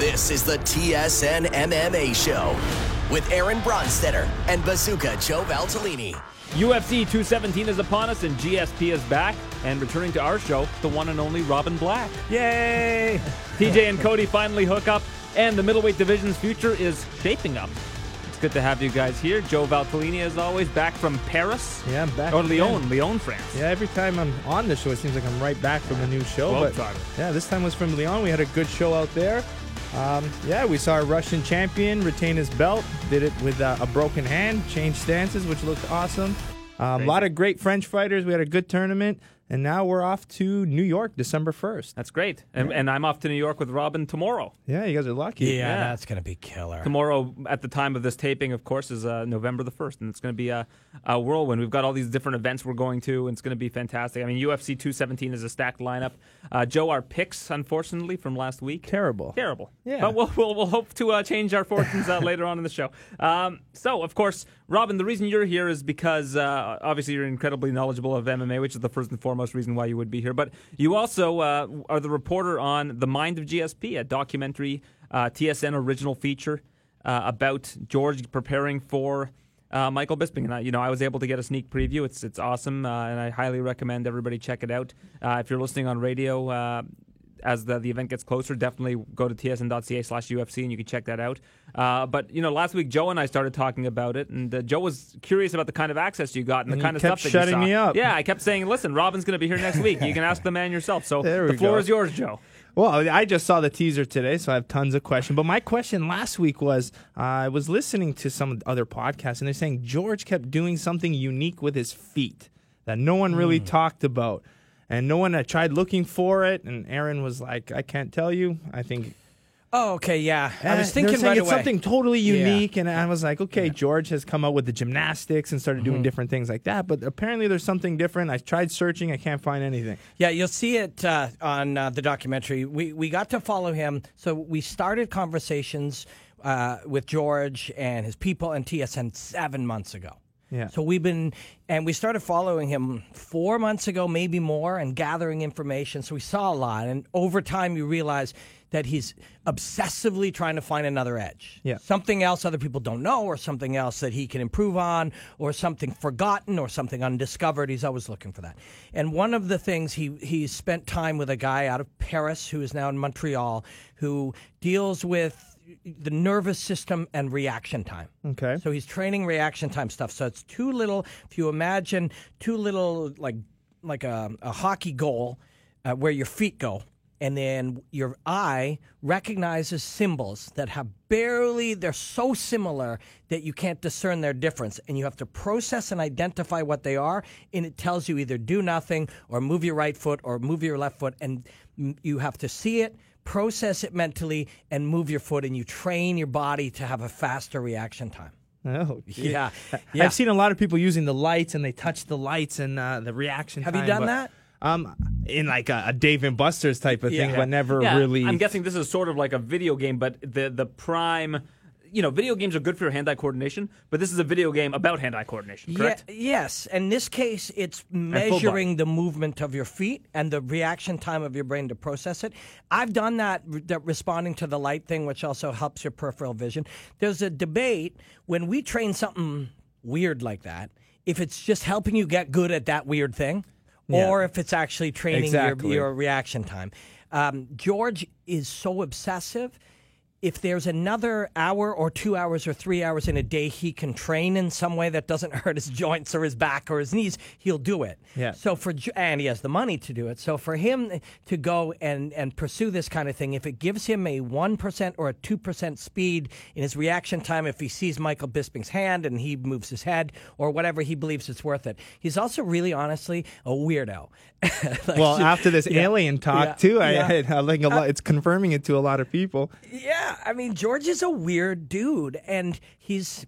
This is the TSN MMA Show with Aaron Bronstetter and Bazooka Joe Valtellini. UFC 217 is upon us, and GSP is back. And returning to our show, the one and only Robin Black. Yay! TJ and Cody finally hook up, and the middleweight division's future is shaping up. It's good to have you guys here. Joe Valtellini, as always, back from Paris. Yeah, I'm back. Or Lyon, France. Yeah, every time I'm on the show, it seems like I'm right back from a new show. But yeah, this time was from Lyon. We had a good show out there. We saw a Russian champion retain his belt. Did it with a broken hand, changed stances, which looked awesome. A lot of great French fighters. We had a good tournament. And now we're off to New York, December 1st. That's great. And I'm off to New York with Robin tomorrow. Yeah, you guys are lucky. Yeah, that's going to be killer. Tomorrow, at the time of this taping, of course, is November the 1st, and it's going to be a whirlwind. We've got all these different events we're going to, and it's going to be fantastic. I mean, UFC 217 is a stacked lineup. Joe, our picks, unfortunately, from last week. Terrible. Yeah. But we'll hope to change our fortunes later on in the show. So, of course, Robin, the reason you're here is because, obviously, you're incredibly knowledgeable of MMA, which is the first and foremost reason why you would be here. But you also are the reporter on The Mind of GSP, a documentary TSN original feature about George preparing for Michael Bisping. And I was able to get a sneak preview. It's awesome, and I highly recommend everybody check it out. If you're listening on radio, as the event gets closer, definitely go to tsn.ca/UFC and you can check that out. But last week Joe and I started talking about it, and Joe was curious about the kind of access you got and the kind of stuff that you saw. Kept shutting me up. Yeah, I kept saying, listen, Robin's going to be here next week. You can ask the man yourself. So the floor is yours, Joe. Well, I just saw the teaser today, so I have tons of questions. But my question last week was, I was listening to some other podcasts, and they're saying George kept doing something unique with his feet that no one really talked about. And no one had tried looking for it, and Aaron was like, I can't tell you. I think... Oh, okay, yeah. I was thinking right away. It's something totally unique, and I was like, okay, George has come out with the gymnastics and started doing different things like that, but apparently there's something different. I tried searching. I can't find anything. Yeah, you'll see it on the documentary. We got to follow him. So we started conversations with George and his people and TSN 7 months ago. Yeah. So we started following him 4 months ago, maybe more, and gathering information. So we saw a lot. And over time, you realize that he's obsessively trying to find another edge. Yeah. Something else other people don't know, or something else that he can improve on, or something forgotten, or something undiscovered. He's always looking for that. And one of the things, he spent time with a guy out of Paris who is now in Montreal, who deals with the nervous system and reaction time. Okay. So he's training reaction time stuff. So it's too little, if you imagine too little, like a hockey goal where your feet go, and then your eye recognizes symbols that have they're so similar that you can't discern their difference. And you have to process and identify what they are, and it tells you either do nothing or move your right foot or move your left foot, and you have to see it, process it mentally, and move your foot, and you train your body to have a faster reaction time. Oh, yeah. I've seen a lot of people using the lights, and they touch the lights and the reaction time. Have you done that? In like a Dave and Buster's type of thing, but never really. I'm guessing this is sort of like a video game, but the prime. Video games are good for your hand-eye coordination, but this is a video game about hand-eye coordination, correct? Yes. In this case, it's measuring the movement of your feet and the reaction time of your brain to process it. I've done that responding to the light thing, which also helps your peripheral vision. There's a debate when we train something weird like that, if it's just helping you get good at that weird thing, or if it's actually training your reaction time. George is so obsessive. If there's another hour or 2 hours or 3 hours in a day he can train in some way that doesn't hurt his joints or his back or his knees, he'll do it. Yeah. So and he has the money to do it. So for him to go and pursue this kind of thing, if it gives him a 1% or a 2% speed in his reaction time, if he sees Michael Bisping's hand and he moves his head or whatever, he believes it's worth it. He's also really, honestly, a weirdo. After this alien talk, too, I think it's confirming it to a lot of people. Yeah. I mean, George is a weird dude, and he's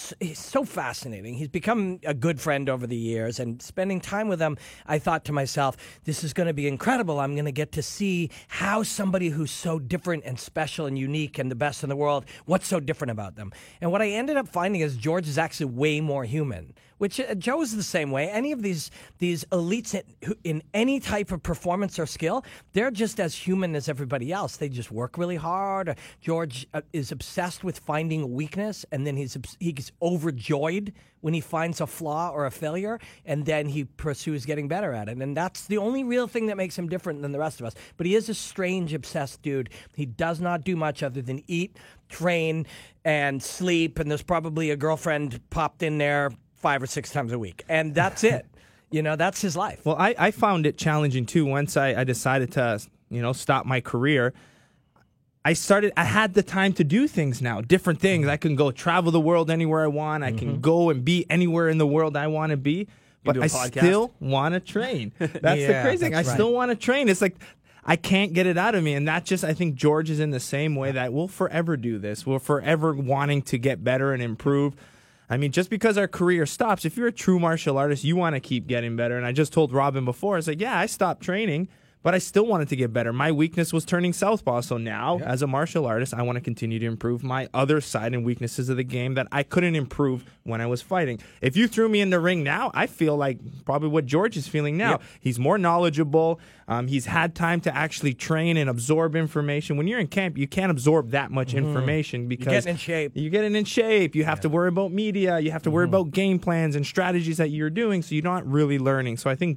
so fascinating. He's become a good friend over the years, and spending time with him, I thought to myself, this is going to be incredible. I'm going to get to see how somebody who's so different and special and unique and the best in the world, what's so different about them. And what I ended up finding is George is actually way more human, which Joe's the same way. Any of these elites in any type of performance or skill, they're just as human as everybody else. They just work really hard. George is obsessed with finding a weakness, and then he's overjoyed when he finds a flaw or a failure, and then he pursues getting better at it. And that's the only real thing that makes him different than the rest of us. But he is a strange, obsessed dude. He does not do much other than eat, train, and sleep, and there's probably a girlfriend popped in there 5 or 6 times a week. And that's it. That's his life. Well, I found it challenging, too, once I decided to, stop my career. I had the time to do things now, different things. I can go travel the world anywhere I want. I can go and be anywhere in the world I want to be. But I still want to train. That's the crazy thing. I still want to train. It's like I can't get it out of me. And that I think George is in the same way, that we'll forever do this. We're forever wanting to get better and improve. I mean, just because our career stops, if you're a true martial artist, you want to keep getting better. And I just told Robin before, it's like, yeah, I stopped training, but I still wanted to get better. My weakness was turning southpaw. So now, as a martial artist, I want to continue to improve my other side and weaknesses of the game that I couldn't improve when I was fighting. If you threw me in the ring now, I feel like probably what George is feeling now. Yep. He's more knowledgeable. He's had time to actually train and absorb information. When you're in camp, you can't absorb that much information because you're getting in shape. You're getting in shape. You have to worry about media. You have to worry about game plans and strategies that you're doing, so you're not really learning. So I think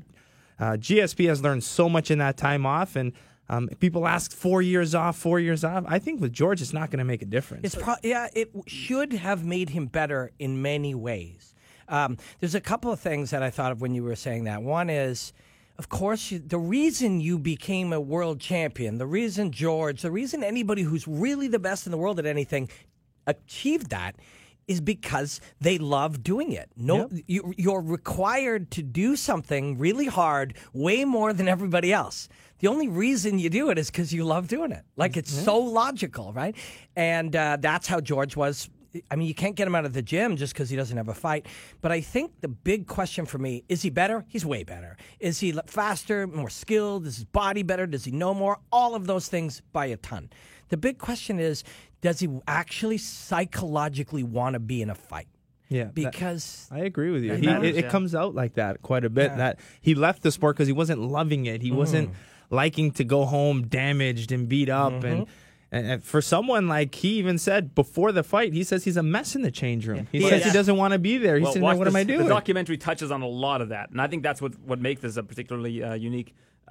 GSP has learned so much in that time off, and people ask 4 years off, 4 years off. I think with George, it's not going to make a difference. It should have made him better in many ways. There's a couple of things that I thought of when you were saying that. One is, of course, the reason you became a world champion, the reason anybody who's really the best in the world at anything achieved that is because they love doing it. You're required to do something really hard, way more than everybody else. The only reason you do it is because you love doing it. Like, it's so logical, right? And that's how George was. I mean, you can't get him out of the gym just because he doesn't have a fight. But I think the big question for me, is he better? He's way better. Is he faster, more skilled? Is his body better? Does he know more? All of those things by a ton. The big question is, does he actually psychologically want to be in a fight? Yeah, because I agree with you. It comes out like that quite a bit. That he left the sport because he wasn't loving it. He wasn't liking to go home damaged and beat up. And for someone, like, he even said before the fight, he says he's a mess in the change room. He says he doesn't want to be there. He's saying, what am I doing? The documentary touches on a lot of that, and I think that's what makes this a particularly unique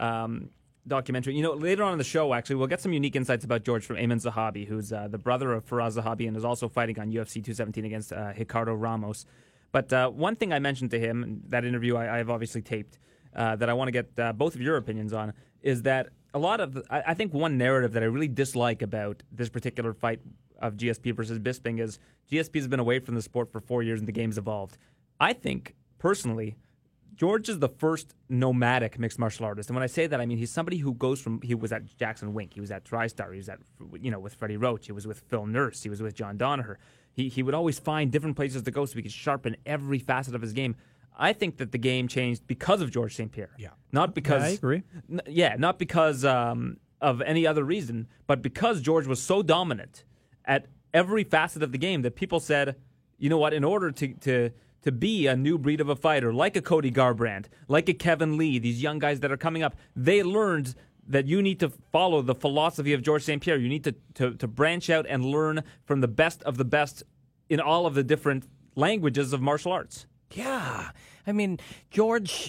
documentary. Later on in the show, actually, we'll get some unique insights about George from Ayman Zahabi, who's the brother of Faraz Zahabi and is also fighting on UFC 217 against Ricardo Ramos. But one thing I mentioned to him, that interview I've obviously taped, that I want to get both of your opinions on, is that a lot of, I think one narrative that I really dislike about this particular fight of GSP versus Bisping is GSP has been away from the sport for 4 years and the game's evolved. I think, personally, George is the first nomadic mixed martial artist. And when I say that, I mean he's somebody who goes from, he was at Jackson Wink, he was at TriStar, he was at, with Freddie Roach, he was with Phil Nurse, he was with John Danaher. He would always find different places to go so he could sharpen every facet of his game. I think that the game changed because of George St. Pierre. Yeah. Not because... I agree. Not because of any other reason, but because George was so dominant at every facet of the game that people said, you know what, in order to be a new breed of a fighter, like a Cody Garbrandt, like a Kevin Lee, these young guys that are coming up, they learned that you need to follow the philosophy of George St. Pierre. You need to branch out and learn from the best of the best in all of the different languages of martial arts. Yeah. I mean, George,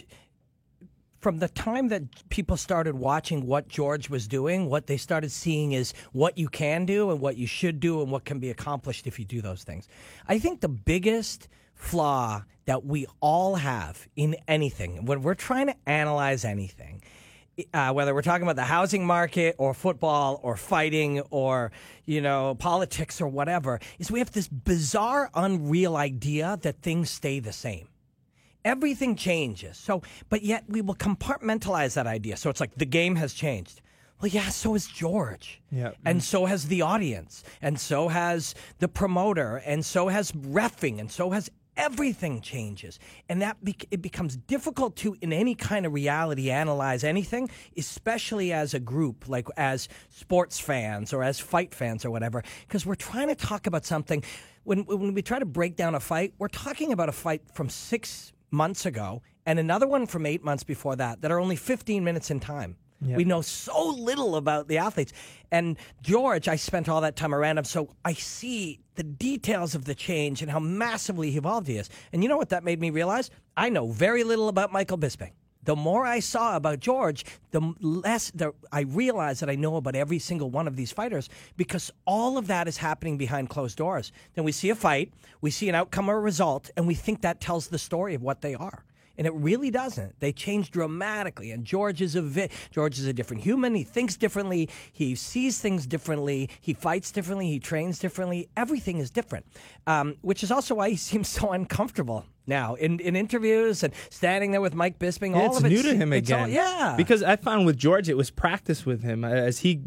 from the time that people started watching what George was doing, what they started seeing is what you can do and what you should do and what can be accomplished if you do those things. I think the biggest flaw that we all have in anything, when we're trying to analyze anything, whether we're talking about the housing market or football or fighting or, politics or whatever, is we have this bizarre, unreal idea that things stay the same. Everything changes. But yet we will compartmentalize that idea. So it's like the game has changed. Well, yeah, so has George. Yeah. And so has the audience. And so has the promoter. And so has reffing. And so has everything changes. And that it becomes difficult to, in any kind of reality, analyze anything, especially as a group, like as sports fans or as fight fans or whatever, because we're trying to talk about something. When we try to break down a fight, we're talking about a fight from 6 months ago and another one from 8 months before that are only 15 minutes in time. Yep. We know so little about the athletes. And George, I spent all that time around him, so I see the details of the change and how massively evolved he is. And you know what that made me realize? I know very little about Michael Bisping. The more I saw about George, the less I realized that I know about every single one of these fighters, because all of that is happening behind closed doors. Then we see a fight, we see an outcome or a result, and we think that tells the story of what they are. And it really doesn't. They change dramatically. And George is a different human. He thinks differently. He sees things differently. He fights differently. He trains differently. Everything is different, which is also why he seems so uncomfortable now in interviews and standing there with Mike Bisping. Yeah, it's new to him again. Yeah. Because I found with George, it was practice with him. As he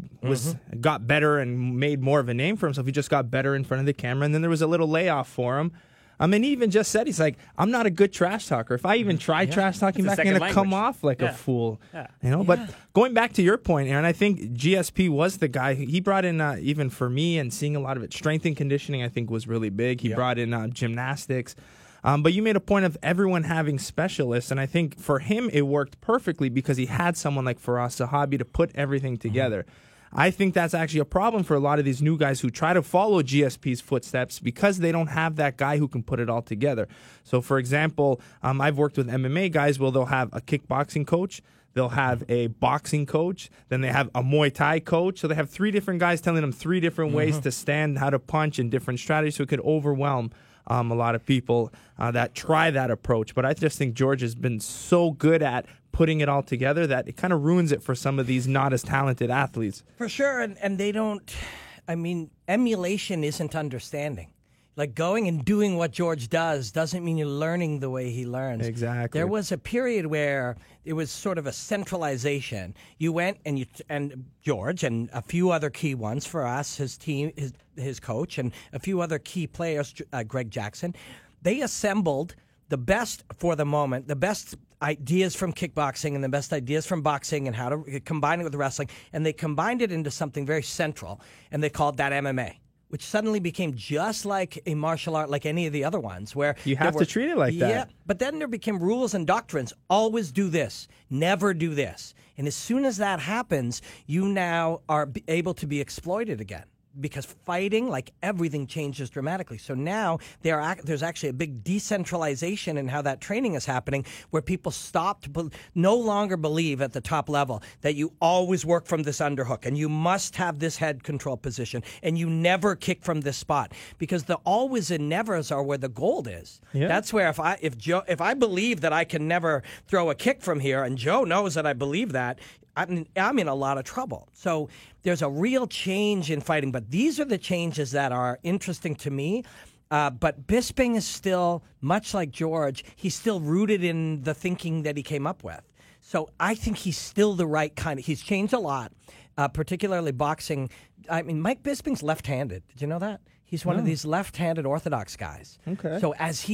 got better and made more of a name for himself, he just got better in front of the camera. And then there was a little layoff for him. I mean, he even just said, he's like, I'm not a good trash talker. If I even try trash talking back, I'm going to come off like a fool. Yeah. You know. But going back to your point, Aaron, I think GSP was the guy. He brought in, even for me, and seeing a lot of it, strength and conditioning, I think, was really big. He brought in gymnastics. But you made a point of everyone having specialists, and I think for him it worked perfectly because he had someone like Firas Zahabi to put everything together. I think that's actually a problem for a lot of these new guys who try to follow GSP's footsteps because they don't have that guy who can put it all together. So, for example, I've worked with MMA guys where they'll have a kickboxing coach, they'll have a boxing coach, then they have a Muay Thai coach. So they have 3 different guys telling them 3 different ways to stand, how to punch, and different strategies, so it could overwhelm a lot of people that try that approach. But I just think George has been so good at putting it all together that it kind of ruins it for some of these not as talented athletes. For sure, and they don't, I mean, emulation isn't understanding. Like going and doing what George does doesn't mean you're learning the way he learns. Exactly. There was a period where it was sort of a centralization. You went and George and a few other key ones for us, his team, his coach, and a few other key players, Greg Jackson, they assembled the best for the moment, the best ideas from kickboxing and the best ideas from boxing and how to combine it with wrestling, and they combined it into something very central, and they called that MMA, which suddenly became just like a martial art like any of the other ones, where you have to treat it like that. Yeah, but then there became rules and doctrines. Always do this. Never do this. And as soon as that happens, you now are able to be exploited again. Because fighting, like everything, changes dramatically. So now there's actually a big decentralization in how that training is happening, where people stop to no longer believe at the top level that you always work from this underhook and you must have this head control position and you never kick from this spot, because the always and nevers are where the gold is. Yeah. That's where if I believe that I can never throw a kick from here, and Joe knows that I believe that, I'm in a lot of trouble. So there's a real change in fighting, but these are the changes that are interesting to me. But Bisping is still, much like George, he's still rooted in the thinking that he came up with. So I think he's still the right kind of, he's changed a lot, particularly boxing. I mean, Mike Bisping's left-handed. Did you know that? He's one of these left-handed Orthodox guys. Okay. So as he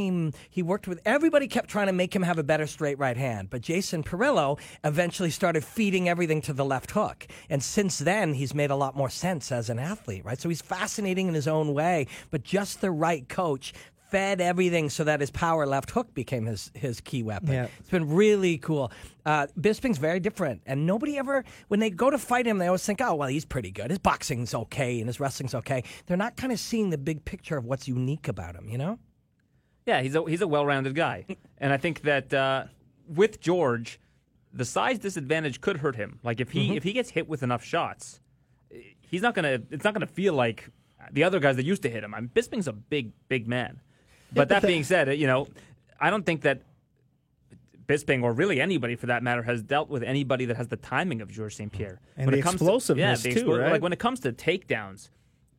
worked with, everybody kept trying to make him have a better straight right hand. But Jason Perillo eventually started feeding everything to the left hook. And since then, he's made a lot more sense as an athlete, right? So he's fascinating in his own way, but just the right coach fed everything so that his power left hook became his key weapon. Yeah. It's been really cool. Bisping's very different, and nobody ever, when they go to fight him, they always think, oh, well, he's pretty good. His boxing's okay, and his wrestling's okay. They're not kind of seeing the big picture of what's unique about him, you know? Yeah, he's a well-rounded guy. And I think that with George, the size disadvantage could hurt him. Like if he gets hit with enough shots, it's not gonna feel like the other guys that used to hit him. I mean, Bisping's a big man. But that being said, I don't think that Bisping, or really anybody for that matter, has dealt with anybody that has the timing of Georges St-Pierre. And the explosiveness too, right? Like when it comes to takedowns,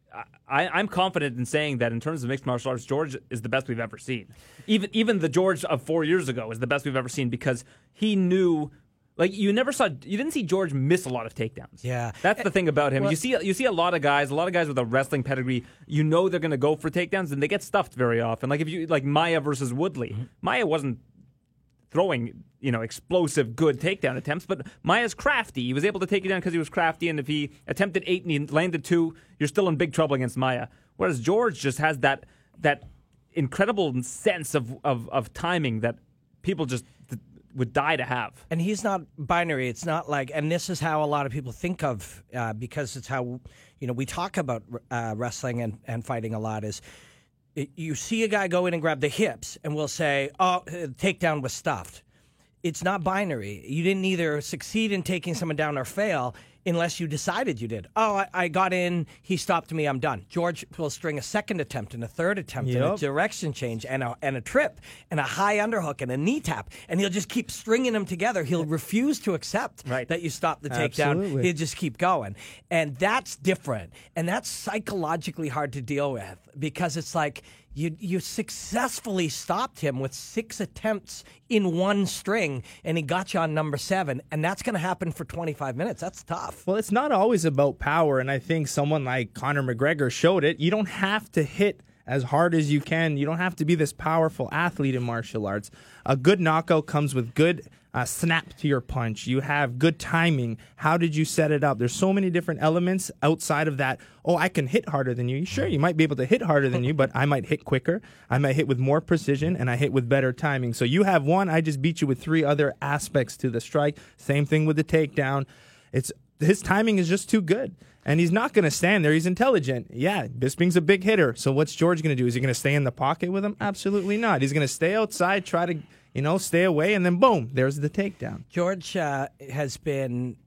I'm confident in saying that in terms of mixed martial arts, George is the best we've ever seen. Even the George of 4 years ago is the best we've ever seen, because he knew Like you didn't see George miss a lot of takedowns. Yeah, that's the thing about him. Well, you see a lot of guys with a wrestling pedigree. You know they're going to go for takedowns, and they get stuffed very often. Like Maia versus Woodley. Mm-hmm. Maia wasn't throwing explosive good takedown attempts, but Maia's crafty. He was able to take it down because he was crafty, and if he attempted 8 and he landed 2, you're still in big trouble against Maia. Whereas George just has that incredible sense of timing that people just would die to have. And he's not binary. It's not like, and this is how a lot of people think of, because it's how, we talk about wrestling and fighting a lot is, you see a guy go in and grab the hips and we'll say, oh, takedown was stuffed. It's not binary. You didn't either succeed in taking someone down or fail unless you decided you did. Oh, I got in, he stopped me, I'm done. George will string a second attempt and a third attempt and a direction change and a trip and a high underhook and a knee tap, and he'll just keep stringing them together. He'll refuse to accept that you stop the takedown. Absolutely. He'll just keep going. And that's different. And that's psychologically hard to deal with because it's like, You successfully stopped him with 6 attempts in one string, and he got you on number 7, and that's going to happen for 25 minutes. That's tough. Well, it's not always about power, and I think someone like Conor McGregor showed it. You don't have to hit as hard as you can. You don't have to be this powerful athlete in martial arts. A good knockout comes with good snap to your punch. You have good timing. How did you set it up? There's so many different elements outside of that. Oh, I can hit harder than you. Sure, you might be able to hit harder than you, but I might hit quicker. I might hit with more precision, and I hit with better timing. So you have one. I just beat you with 3 other aspects to the strike. Same thing with the takedown. His timing is just too good. And he's not going to stand there. He's intelligent. Yeah, Bisping's a big hitter. So what's George going to do? Is he going to stay in the pocket with him? Absolutely not. He's going to stay outside, try to stay away, and then boom, there's the takedown. George has been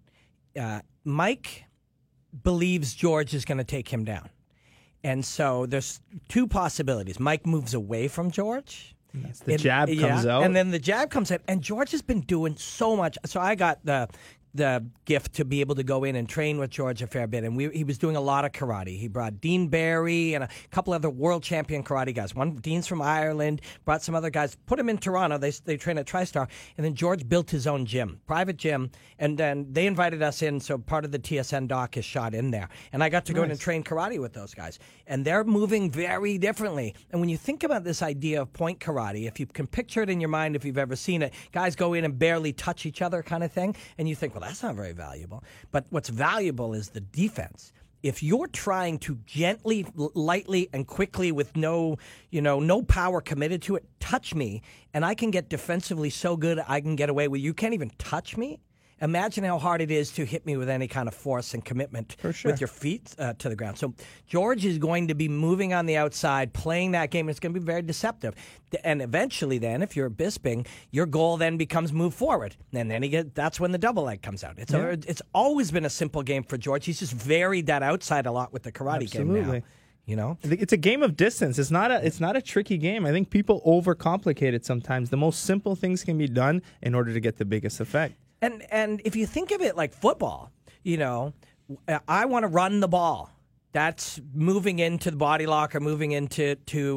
Mike believes George is going to take him down. And so there's 2 possibilities. Mike moves away from George. The jab comes out. And then the jab comes out. And George has been doing so much. So I got the gift to be able to go in and train with George a fair bit. And he was doing a lot of karate. He brought Dean Barry and a couple other world champion karate guys. Dean's from Ireland, brought some other guys, put him in Toronto. They train at TriStar. And then George built his own gym, private gym. And then they invited us in, so part of the TSN doc is shot in there. And I got to go in and train karate with those guys. And they're moving very differently. And when you think about this idea of point karate, if you can picture it in your mind, if you've ever seen it, guys go in and barely touch each other kind of thing, and you think, well, that's not very valuable. But what's valuable is the defense. If you're trying to gently, lightly, and quickly with no power committed to it, touch me, and I can get defensively so good I can get away with you can't even touch me. Imagine how hard it is to hit me with any kind of force and commitment with your feet to the ground. So George is going to be moving on the outside, playing that game. It's going to be very deceptive. And eventually then, if you're Bisping, your goal then becomes move forward. And then that's when the double leg comes out. It's always been a simple game for George. He's just varied that outside a lot with the karate game now. It's a game of distance. It's not a tricky game. I think people overcomplicate it sometimes. The most simple things can be done in order to get the biggest effect. And if you think of it like football, I want to run the ball. That's moving into the body lock or moving into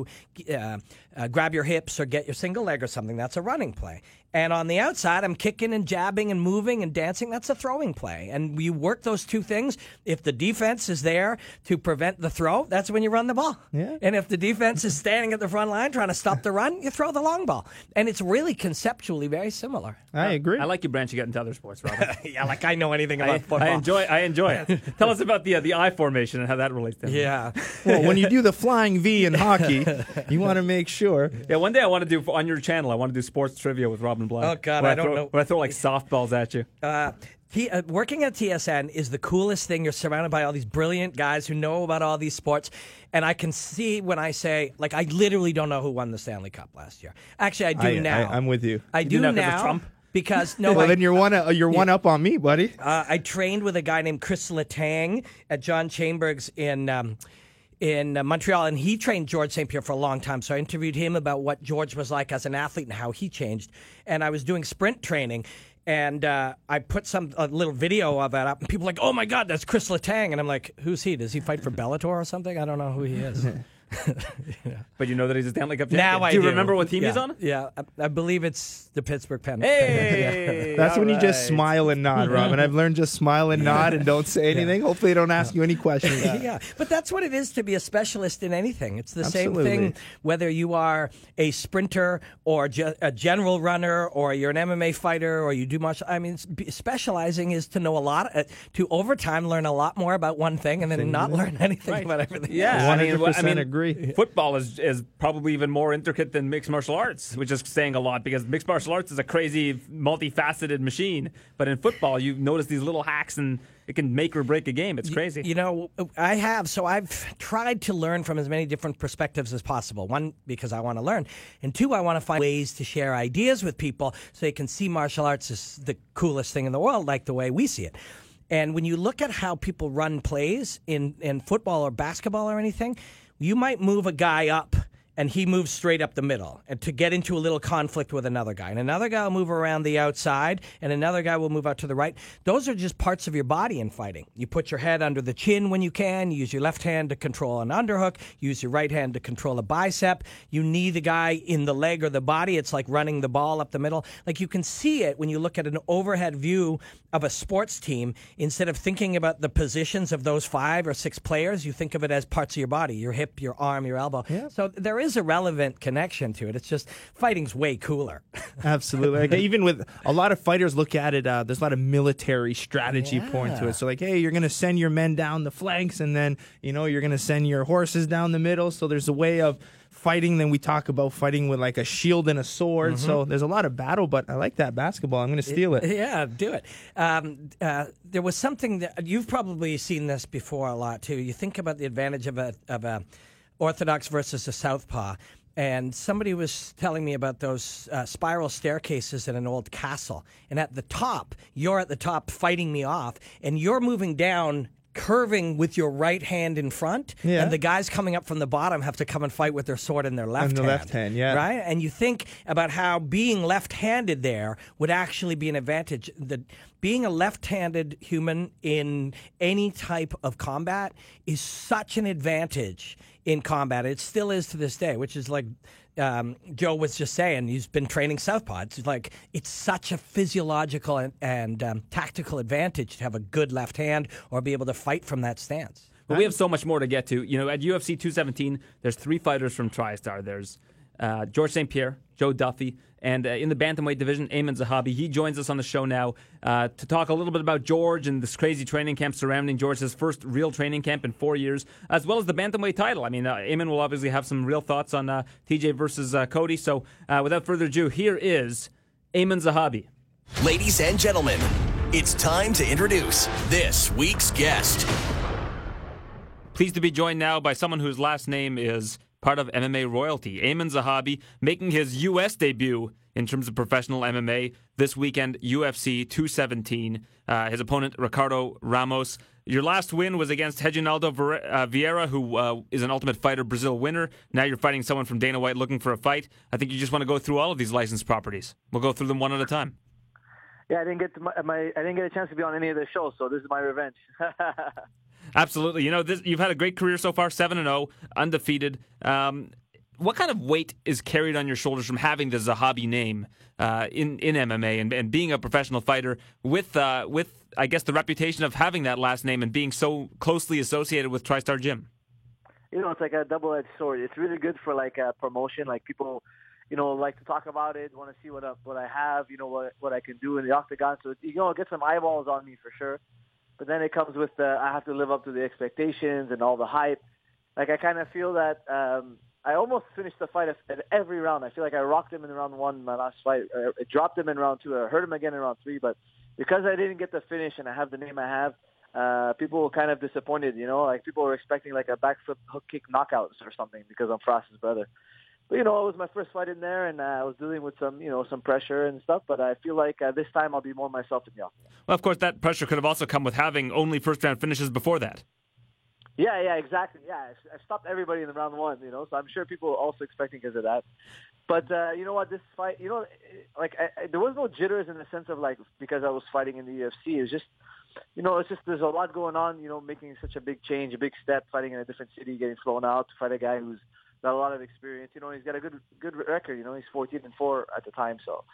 grab your hips or get your single leg or something. That's a running play. And on the outside, I'm kicking and jabbing and moving and dancing. That's a throwing play. And you work those 2 things. If the defense is there to prevent the throw, that's when you run the ball. Yeah. And if the defense is standing at the front line trying to stop the run, you throw the long ball. And it's really conceptually very similar. I agree. I like you branching out into other sports, Robin. Yeah, like I know anything about football. I enjoy it. Tell us about the I formation and how that relates to it. Yeah. Well, when you do the flying V in hockey, you want to make sure. Yeah, one day I want to do, on your channel, I want to do sports trivia with Robin Blanc. Oh, God, I don't know. Where I throw like softballs at you. Working at TSN is the coolest thing. You're surrounded by all these brilliant guys who know about all these sports. And I can see when I say, like, I literally don't know who won the Stanley Cup last year. Actually, I do now. I'm with you. I do now. Because of Trump? Because then you're one up on me, buddy. I trained with a guy named Chris Letang at John Chambers in Montreal, and he trained George St. Pierre for a long time. So I interviewed him about what George was like as an athlete and how he changed. And I was doing sprint training, and I put a little video of that up, and people were like, "Oh my God, that's Chris Letang!" And I'm like, "Who's he? Does he fight for Bellator or something? I don't know who he is." But you know that he's a Stanley Cup champion. Now I do. You remember what team he's on? Yeah, I believe it's the Pittsburgh Penguins. Hey! That's when you just smile and nod, Robin. I've learned just smile and nod and don't say anything. Hopefully they don't ask you any questions. Yeah, but that's what it is to be a specialist in anything. It's the Absolutely. same thing whether you are a sprinter or a general runner or you're an MMA fighter or you do much. I mean, specializing is to know a lot, to over time learn a lot more about one thing and then not learn anything about everything. Yeah, 100% agree. Football is probably even more intricate than mixed martial arts, which is saying a lot because mixed martial arts is a crazy, multifaceted machine. But in football, you notice these little hacks and it can make or break a game. It's crazy. You know, I've tried to learn from as many different perspectives as possible. One, because I want to learn. And two, I want to find ways to share ideas with people so they can see martial arts as the coolest thing in the world, like the way we see it. And when you look at how people run plays in football or basketball or anything, you might move a guy up and he moves straight up the middle and to get into a little conflict with another guy. And another guy will move around the outside, and another guy will move out to the right. Those are just parts of your body in fighting. You put your head under the chin when you can. You use your left hand to control an underhook. You use your right hand to control a bicep. You knee the guy in the leg or the body. It's like running the ball up the middle. Like you can see it when you look at an overhead view of a sports team. Instead of thinking about the positions of those 5 or 6 players, you think of it as parts of your body, your hip, your arm, your elbow. Yeah. So there is a relevant connection to it. It's just fighting's way cooler. Absolutely. Like, even with a lot of fighters look at it, there's a lot of military strategy point to it. So like, hey, you're going to send your men down the flanks and then, you're going to send your horses down the middle. So there's a way of fighting. Then we talk about fighting with like a shield and a sword. Mm-hmm. So there's a lot of battle, but I like that basketball. I'm going to steal it. Yeah, do it. There was something that you've probably seen this before a lot too. You think about the advantage of a orthodox versus a southpaw. And somebody was telling me about those spiral staircases in an old castle. And at the top, you're at the top fighting me off, and you're moving down, curving with your right hand in front, and the guys coming up from the bottom have to come and fight with their sword in their left hand. Left hand, yeah. Right? And you think about how being left-handed there would actually be an advantage. Being a left-handed human in any type of combat is such an advantage in combat. It still is to this day, which is like Joe was just saying. He's been training southpaw. It's like it's such a physiological and tactical advantage to have a good left hand or be able to fight from that stance. Well, we have so much more to get to. At UFC 217, there's 3 fighters from TriStar. There's George St. Pierre, Joe Duffy, and in the bantamweight division, Ayman Zahabi. He joins us on the show now to talk a little bit about George and this crazy training camp surrounding George, his first real training camp in 4 years, as well as the bantamweight title. I mean, Ayman will obviously have some real thoughts on TJ versus Cody. So without further ado, here is Ayman Zahabi. Ladies and gentlemen, it's time to introduce this week's guest. Pleased to be joined now by someone whose last name is part of MMA royalty. Ayman Zahabi making his U.S. debut in terms of professional MMA this weekend, UFC 217. His opponent, Ricardo Ramos. Your last win was against Reginaldo Vieira, who is an Ultimate Fighter Brazil winner. Now you're fighting someone from Dana White looking for a fight. I think you just want to go through all of these licensed properties. We'll go through them one at a time. Yeah, I didn't get a chance to be on any of the shows, so this is my revenge. Absolutely. You've had a great career so far, 7-0, undefeated. What kind of weight is carried on your shoulders from having the Zahabi name in MMA and being a professional fighter with I guess, the reputation of having that last name and being so closely associated with TriStar Gym? It's like a double-edged sword. It's really good for like a promotion, like people, like to talk about it, want to see what I have, what I can do in the octagon. So it gets some eyeballs on me for sure. But then it comes with I have to live up to the expectations and all the hype. Like I kind of feel that I almost finished the fight at every round. I feel like I rocked him in round 1 my last fight. I dropped him in round 2. I hurt him again in round 3. But because I didn't get the finish and I have the name I have, people were kind of disappointed. Like people were expecting like a backflip hook kick knockout or something because I'm Frost's brother. But it was my first fight in there, and I was dealing with some pressure and stuff. But I feel like this time I'll be more myself in the octagon. Well, of course, that pressure could have also come with having only first-round finishes before that. Yeah, exactly. Yeah, I stopped everybody in the round 1, so I'm sure people are also expecting because of that. But you know what, this fight, there was no jitters in the sense of like because I was fighting in the UFC. It was just it's just there's a lot going on. Making such a big change, a big step, fighting in a different city, getting flown out to fight a guy who's got a lot of experience. He's got a good record. He's 14-4 at the time, so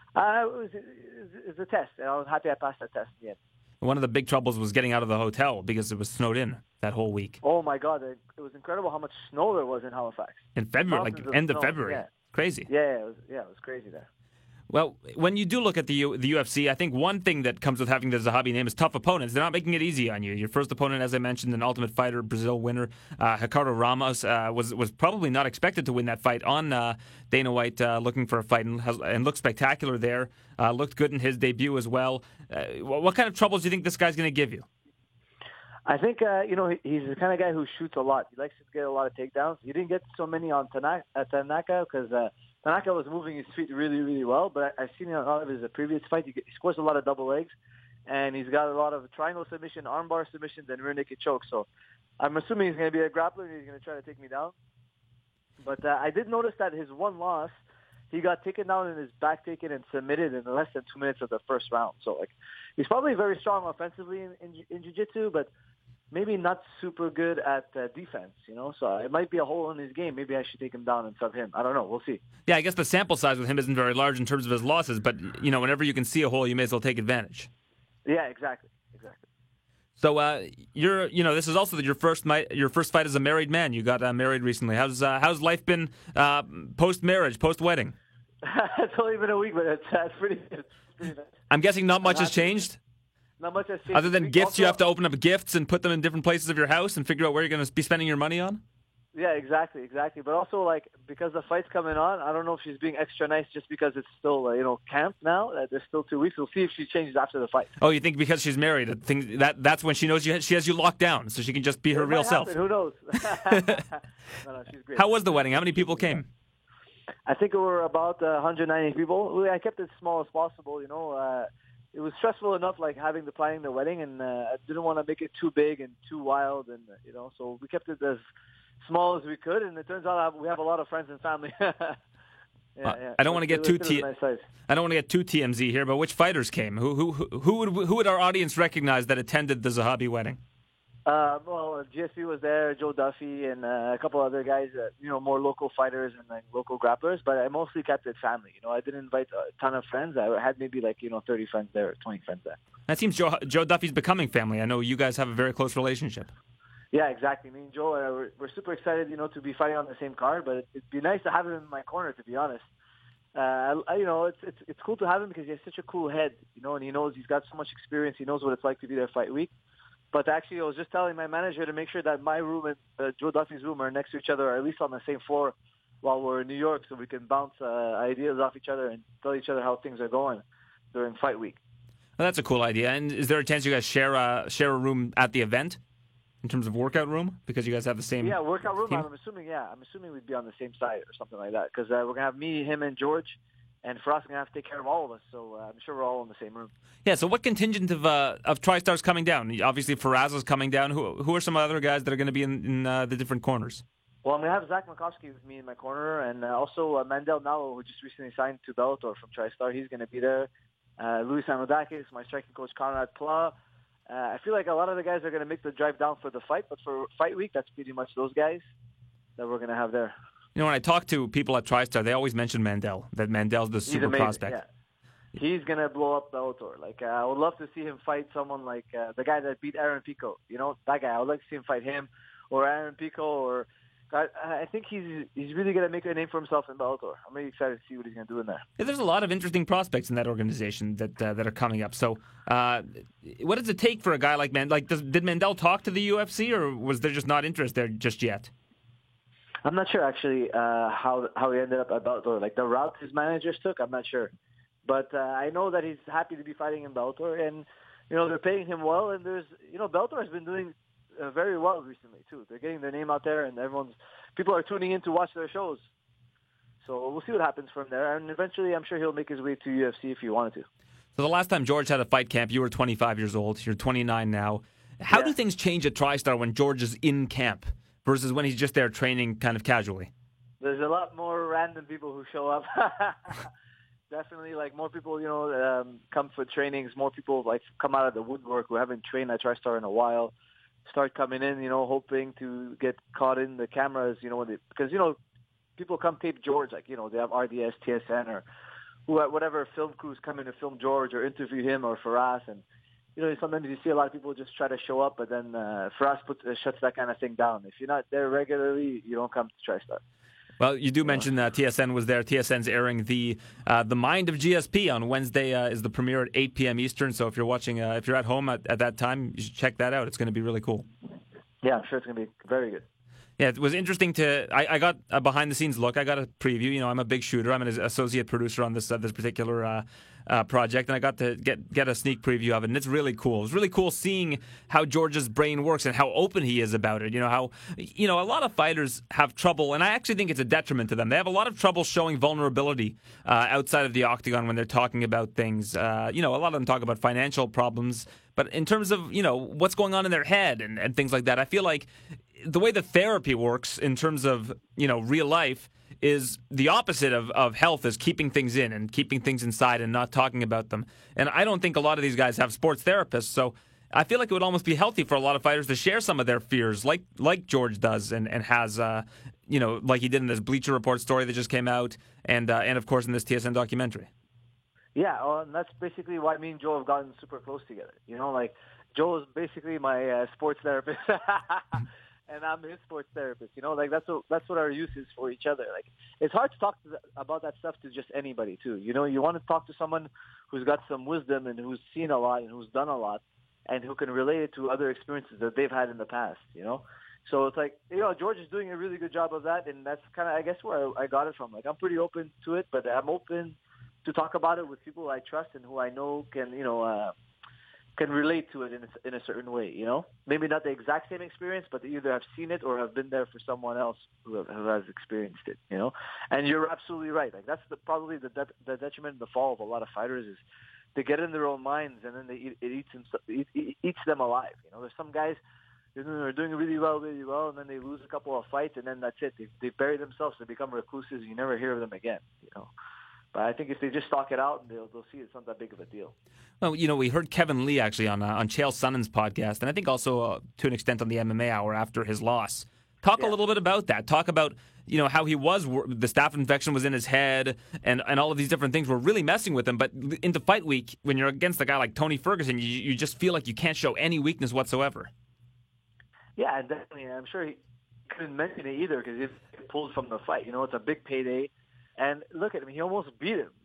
it was a test, and I was happy I passed that test in the end. One of the big troubles was getting out of the hotel because it was snowed in that whole week. Oh my God, it was incredible how much snow there was in Halifax. In February, end of February. Yeah. Crazy. Yeah, it was crazy there. Well, when you do look at the UFC, I think one thing that comes with having the Zahabi name is tough opponents. They're not making it easy on you. Your first opponent, as I mentioned, an Ultimate Fighter Brazil winner, Ricardo Ramos, was probably not expected to win that fight on Dana White, looking for a fight and looked spectacular there. Looked good in his debut as well. What kind of troubles do you think this guy's going to give you? I think, he's the kind of guy who shoots a lot. He likes to get a lot of takedowns. He didn't get so many on Tanaka because Tanaka was moving his feet really, really well. But I've seen in a lot of his previous fights, he scores a lot of double legs. And he's got a lot of triangle submission, armbar submissions, and rear naked chokes. So I'm assuming he's going to be a grappler and he's going to try to take me down. But I did notice that his one loss, he got taken down and his back taken and submitted in less than 2 minutes of the first round. So he's probably very strong offensively in jiu-jitsu, but maybe not super good at defense, So it might be a hole in his game. Maybe I should take him down and sub him. I don't know. We'll see. Yeah, I guess the sample size with him isn't very large in terms of his losses, but, whenever you can see a hole, you may as well take advantage. Yeah, exactly. So this is also your first fight as a married man. You got married recently. How's life been post-marriage, post-wedding? It's only been a week, but it's pretty nice. I'm guessing not much has changed? Not much has changed. Other than gifts, also, you have to open up gifts and put them in different places of your house and figure out where you're going to be spending your money on? Yeah, exactly. But also, because the fight's coming on, I don't know if she's being extra nice just because it's still, camp now. There's still 2 weeks. We'll see if she changes after the fight. Oh, you think because she's married, that's when she knows she has you locked down, so she can just be her real self? Who knows? No, she's great. How was the wedding? How many people came? I think it were about 190 people. I kept it as small as possible, It was stressful enough, having the planning the wedding, and I didn't want to make it too big and too wild, and so we kept it as small as we could, and it turns out we have a lot of friends and family. Yeah. I don't want to get too I don't want to get too TMZ here, but which fighters came? Who would our audience recognize that attended the Zahabi wedding? GSP was there, Joe Duffy, and a couple other guys, more local fighters and local grapplers. But I mostly kept it family. I didn't invite a ton of friends. I had maybe 30 friends there, or 20 friends there. That seems Joe Duffy's becoming family. I know you guys have a very close relationship. Yeah, exactly. Me and Joe, we're super excited, to be fighting on the same card. But it'd be nice to have him in my corner, to be honest. It's cool to have him because he has such a cool head, and he knows he's got so much experience. He knows what it's like to be there fight week. But actually, I was just telling my manager to make sure that my room and Joe Duffy's room are next to each other, or at least on the same floor while we're in New York, so we can bounce ideas off each other and tell each other how things are going during fight week. Well, that's a cool idea. And is there a chance you guys share a room at the event in terms of workout room, because you guys have the same? Yeah, workout room. team? I'm assuming we'd be on the same side or something like that, because we're gonna have me, him, and George. And for us, we're going to have to take care of all of us, so I'm sure we're all in the same room. Yeah, so what contingent of TriStar's coming down? Obviously, Faraz is coming down. Who are some other guys that are going to be in the different corners? Well, I'm going to have Zach Makovsky with me in my corner, and also Mandel Nalo, who just recently signed to Bellator from TriStar. He's going to be there. Louis Sanodakis, my striking coach, Conrad Pla. I feel like a lot of the guys are going to make the drive down for the fight, but for fight week, that's pretty much those guys that we're going to have there. When I talk to people at TriStar, they always mention Mandel, that Mandel's the super prospect. Yeah. He's going to blow up Bellator. I would love to see him fight someone like the guy that beat Aaron Pico. That guy. I would like to see him fight him or Aaron Pico. Or I think he's really going to make a name for himself in Bellator. I'm really excited to see what he's going to do in there. Yeah, there's a lot of interesting prospects in that organization that are coming up. So what does it take for a guy like Mandel? Did Mandel talk to the UFC, or was there just not interest there just yet? I'm not sure, actually, how he ended up at Bellator. The route his managers took, I'm not sure. But I know that he's happy to be fighting in Bellator, and, they're paying him well. And Bellator has been doing very well recently, too. They're getting their name out there, and people are tuning in to watch their shows. So we'll see what happens from there. And eventually, I'm sure he'll make his way to UFC if he wanted to. So the last time George had a fight camp, you were 25 years old. You're 29 now. How do things change at TriStar when George is in camp versus when he's just there training kind of casually? There's a lot more random people who show up. Definitely, like more people, come for trainings. More people like come out of the woodwork who haven't trained at TriStar in a while, start coming in, hoping to get caught in the cameras, because people come tape George, like they have RDS, TSN, or whatever film crews come in to film George or interview him or Firas, and sometimes you see a lot of people just try to show up, but then Firas shuts that kind of thing down. If you're not there regularly, you don't come to TriStar. Well, you do mention that TSN was there. TSN's airing the Mind of GSP on Wednesday. Is the premiere at 8 p.m. Eastern. So if you're watching, if you're at home at that time, you should check that out. It's going to be really cool. Yeah, I'm sure it's going to be very good. Yeah, it was interesting I got a behind-the-scenes look. I got a preview. I'm a big shooter. I'm an associate producer on this particular project, and I got to get a sneak preview of it, and it's really cool. It's really cool seeing how George's brain works and how open he is about it. How a lot of fighters have trouble, and I actually think it's a detriment to them. They have a lot of trouble showing vulnerability outside of the octagon when they're talking about things. A lot of them talk about financial problems, but in terms of what's going on in their head and things like that, I feel like the way the therapy works in terms of real life is the opposite of health, is keeping things in and keeping things inside and not talking about them. And I don't think a lot of these guys have sports therapists, so I feel like it would almost be healthy for a lot of fighters to share some of their fears, like George does and has, like he did in this Bleacher Report story that just came out, and of course in this TSN documentary. Yeah, and that's basically why me and Joe have gotten super close together. Like Joe is basically my sports therapist. And I'm his sports therapist, that's what our use is for each other. Like, it's hard to talk about that stuff to just anybody too. You want to talk to someone who's got some wisdom and who's seen a lot and who's done a lot and who can relate it to other experiences that they've had in the past, So it's like, George is doing a really good job of that, and that's kind of, I guess, where I got it from. Like, I'm pretty open to it, but I'm open to talk about it with people I trust and who I know can relate to it in a certain way, Maybe not the exact same experience, but they either have seen it or have been there for someone else who has experienced it, And you're absolutely right. Like, that's probably the detriment and the fall of a lot of fighters is they get in their own minds and then it eats them alive. There's some guys they're doing really well, and then they lose a couple of fights, and then that's it. They bury themselves, they become recluses, you never hear of them again, But I think if they just talk it out, they'll see it's not that big of a deal. Well, we heard Kevin Lee actually on Chael Sonnen's podcast, and I think also to an extent on the MMA Hour after his loss. Talk a little bit about that. Talk about how he was, the staph infection was in his head, and all of these different things were really messing with him. But into fight week, when you're against a guy like Tony Ferguson, you just feel like you can't show any weakness whatsoever. Yeah, definitely. I'm sure he couldn't mention it either because he pulled from the fight. It's a big payday. And look at him; he almost beat him.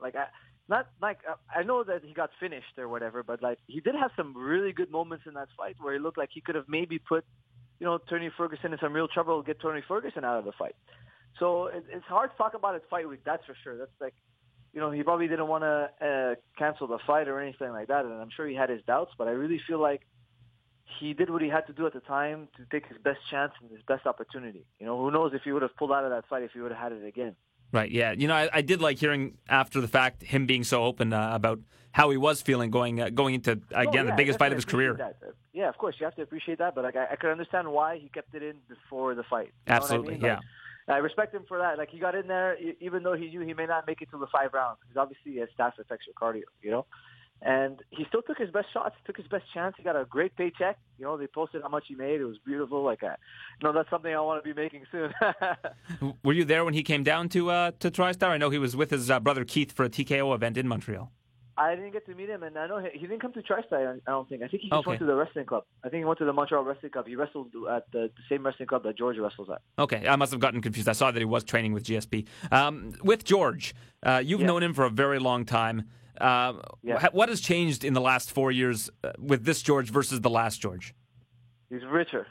I know that he got finished or whatever, but he did have some really good moments in that fight where he looked like he could have maybe put, Tony Ferguson in some real trouble, get Tony Ferguson out of the fight. So it's hard to talk about it fight week, that's for sure. That's he probably didn't want to cancel the fight or anything like that, and I'm sure he had his doubts, but I really feel like he did what he had to do at the time to take his best chance and his best opportunity. Who knows if he would have pulled out of that fight if he would have had it again. Right, yeah. I did like hearing after the fact him being so open about how he was feeling going into, the biggest fight of his career. That. Yeah, of course, you have to appreciate that, but I could understand why he kept it in before the fight. Absolutely, yeah. I respect him for that. He got in there even though he knew he may not make it to the 5 rounds because obviously his staph affects your cardio, And he still took his best shots, took his best chance. He got a great paycheck. They posted how much he made. It was beautiful. That's something I want to be making soon. Were you there when he came down to TriStar? I know he was with his brother Keith for a TKO event in Montreal. I didn't get to meet him, and I know he didn't come to TriStar, I don't think. I think he just went to the wrestling club. I think he went to the Montreal Wrestling Club. He wrestled at the same wrestling club that George wrestles at. Okay, I must have gotten confused. I saw that he was training with GSP. With George, you've known him for a very long time. What has changed in the last 4 years with this George versus the last George? He's richer.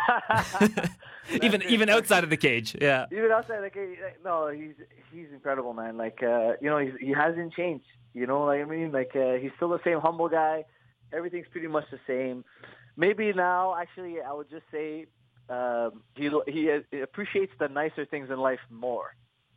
even outside of the cage, yeah. Even outside of the cage, no, he's incredible, man. He hasn't changed. He's still the same humble guy. Everything's pretty much the same. Maybe now, actually, I would just say he appreciates the nicer things in life more.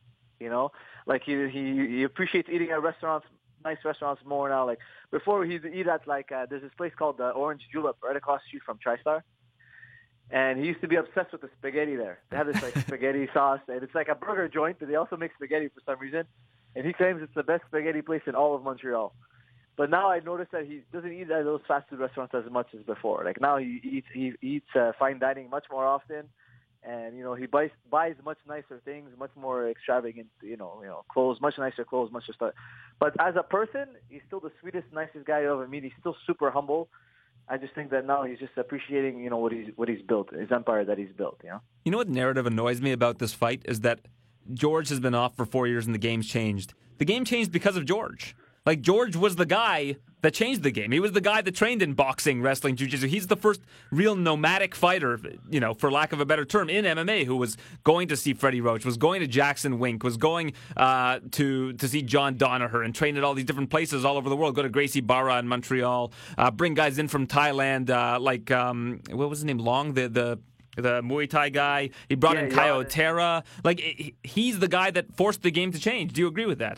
He appreciates eating at restaurants. Nice restaurants more now. Before he'd eat at there's this place called the Orange Julep right across the street from TriStar, and he used to be obsessed with the spaghetti there. They have this spaghetti sauce, and it's like a burger joint, but they also make spaghetti for some reason. and he claims it's the best spaghetti place in all of Montreal. But now I noticed that he doesn't eat at those fast food restaurants as much as before. Like now he eats fine dining much more often, and he buys much nicer things, much more extravagant, clothes, much nicer clothes, much stuff. But as a person, he's still the sweetest, nicest guy you ever meet. He's still super humble. I just think that now he's just appreciating, what he's built, his empire that he's built. You know what narrative annoys me about this fight is that George has been off for 4 years and the game's changed. The game changed because of George. Like, George was the guy that changed the game. He was the guy that trained in boxing, wrestling, jiu-jitsu. He's the first real nomadic fighter, for lack of a better term, in MMA, who was going to see Freddie Roach, was going to Jackson Wink, was going to see John Danaher and train at all these different places all over the world. Go to Gracie Barra in Montreal, bring guys in from Thailand, what was his name, Long, the Muay Thai guy. He brought in Kai Otera. Like, he's the guy that forced the game to change. Do you agree with that?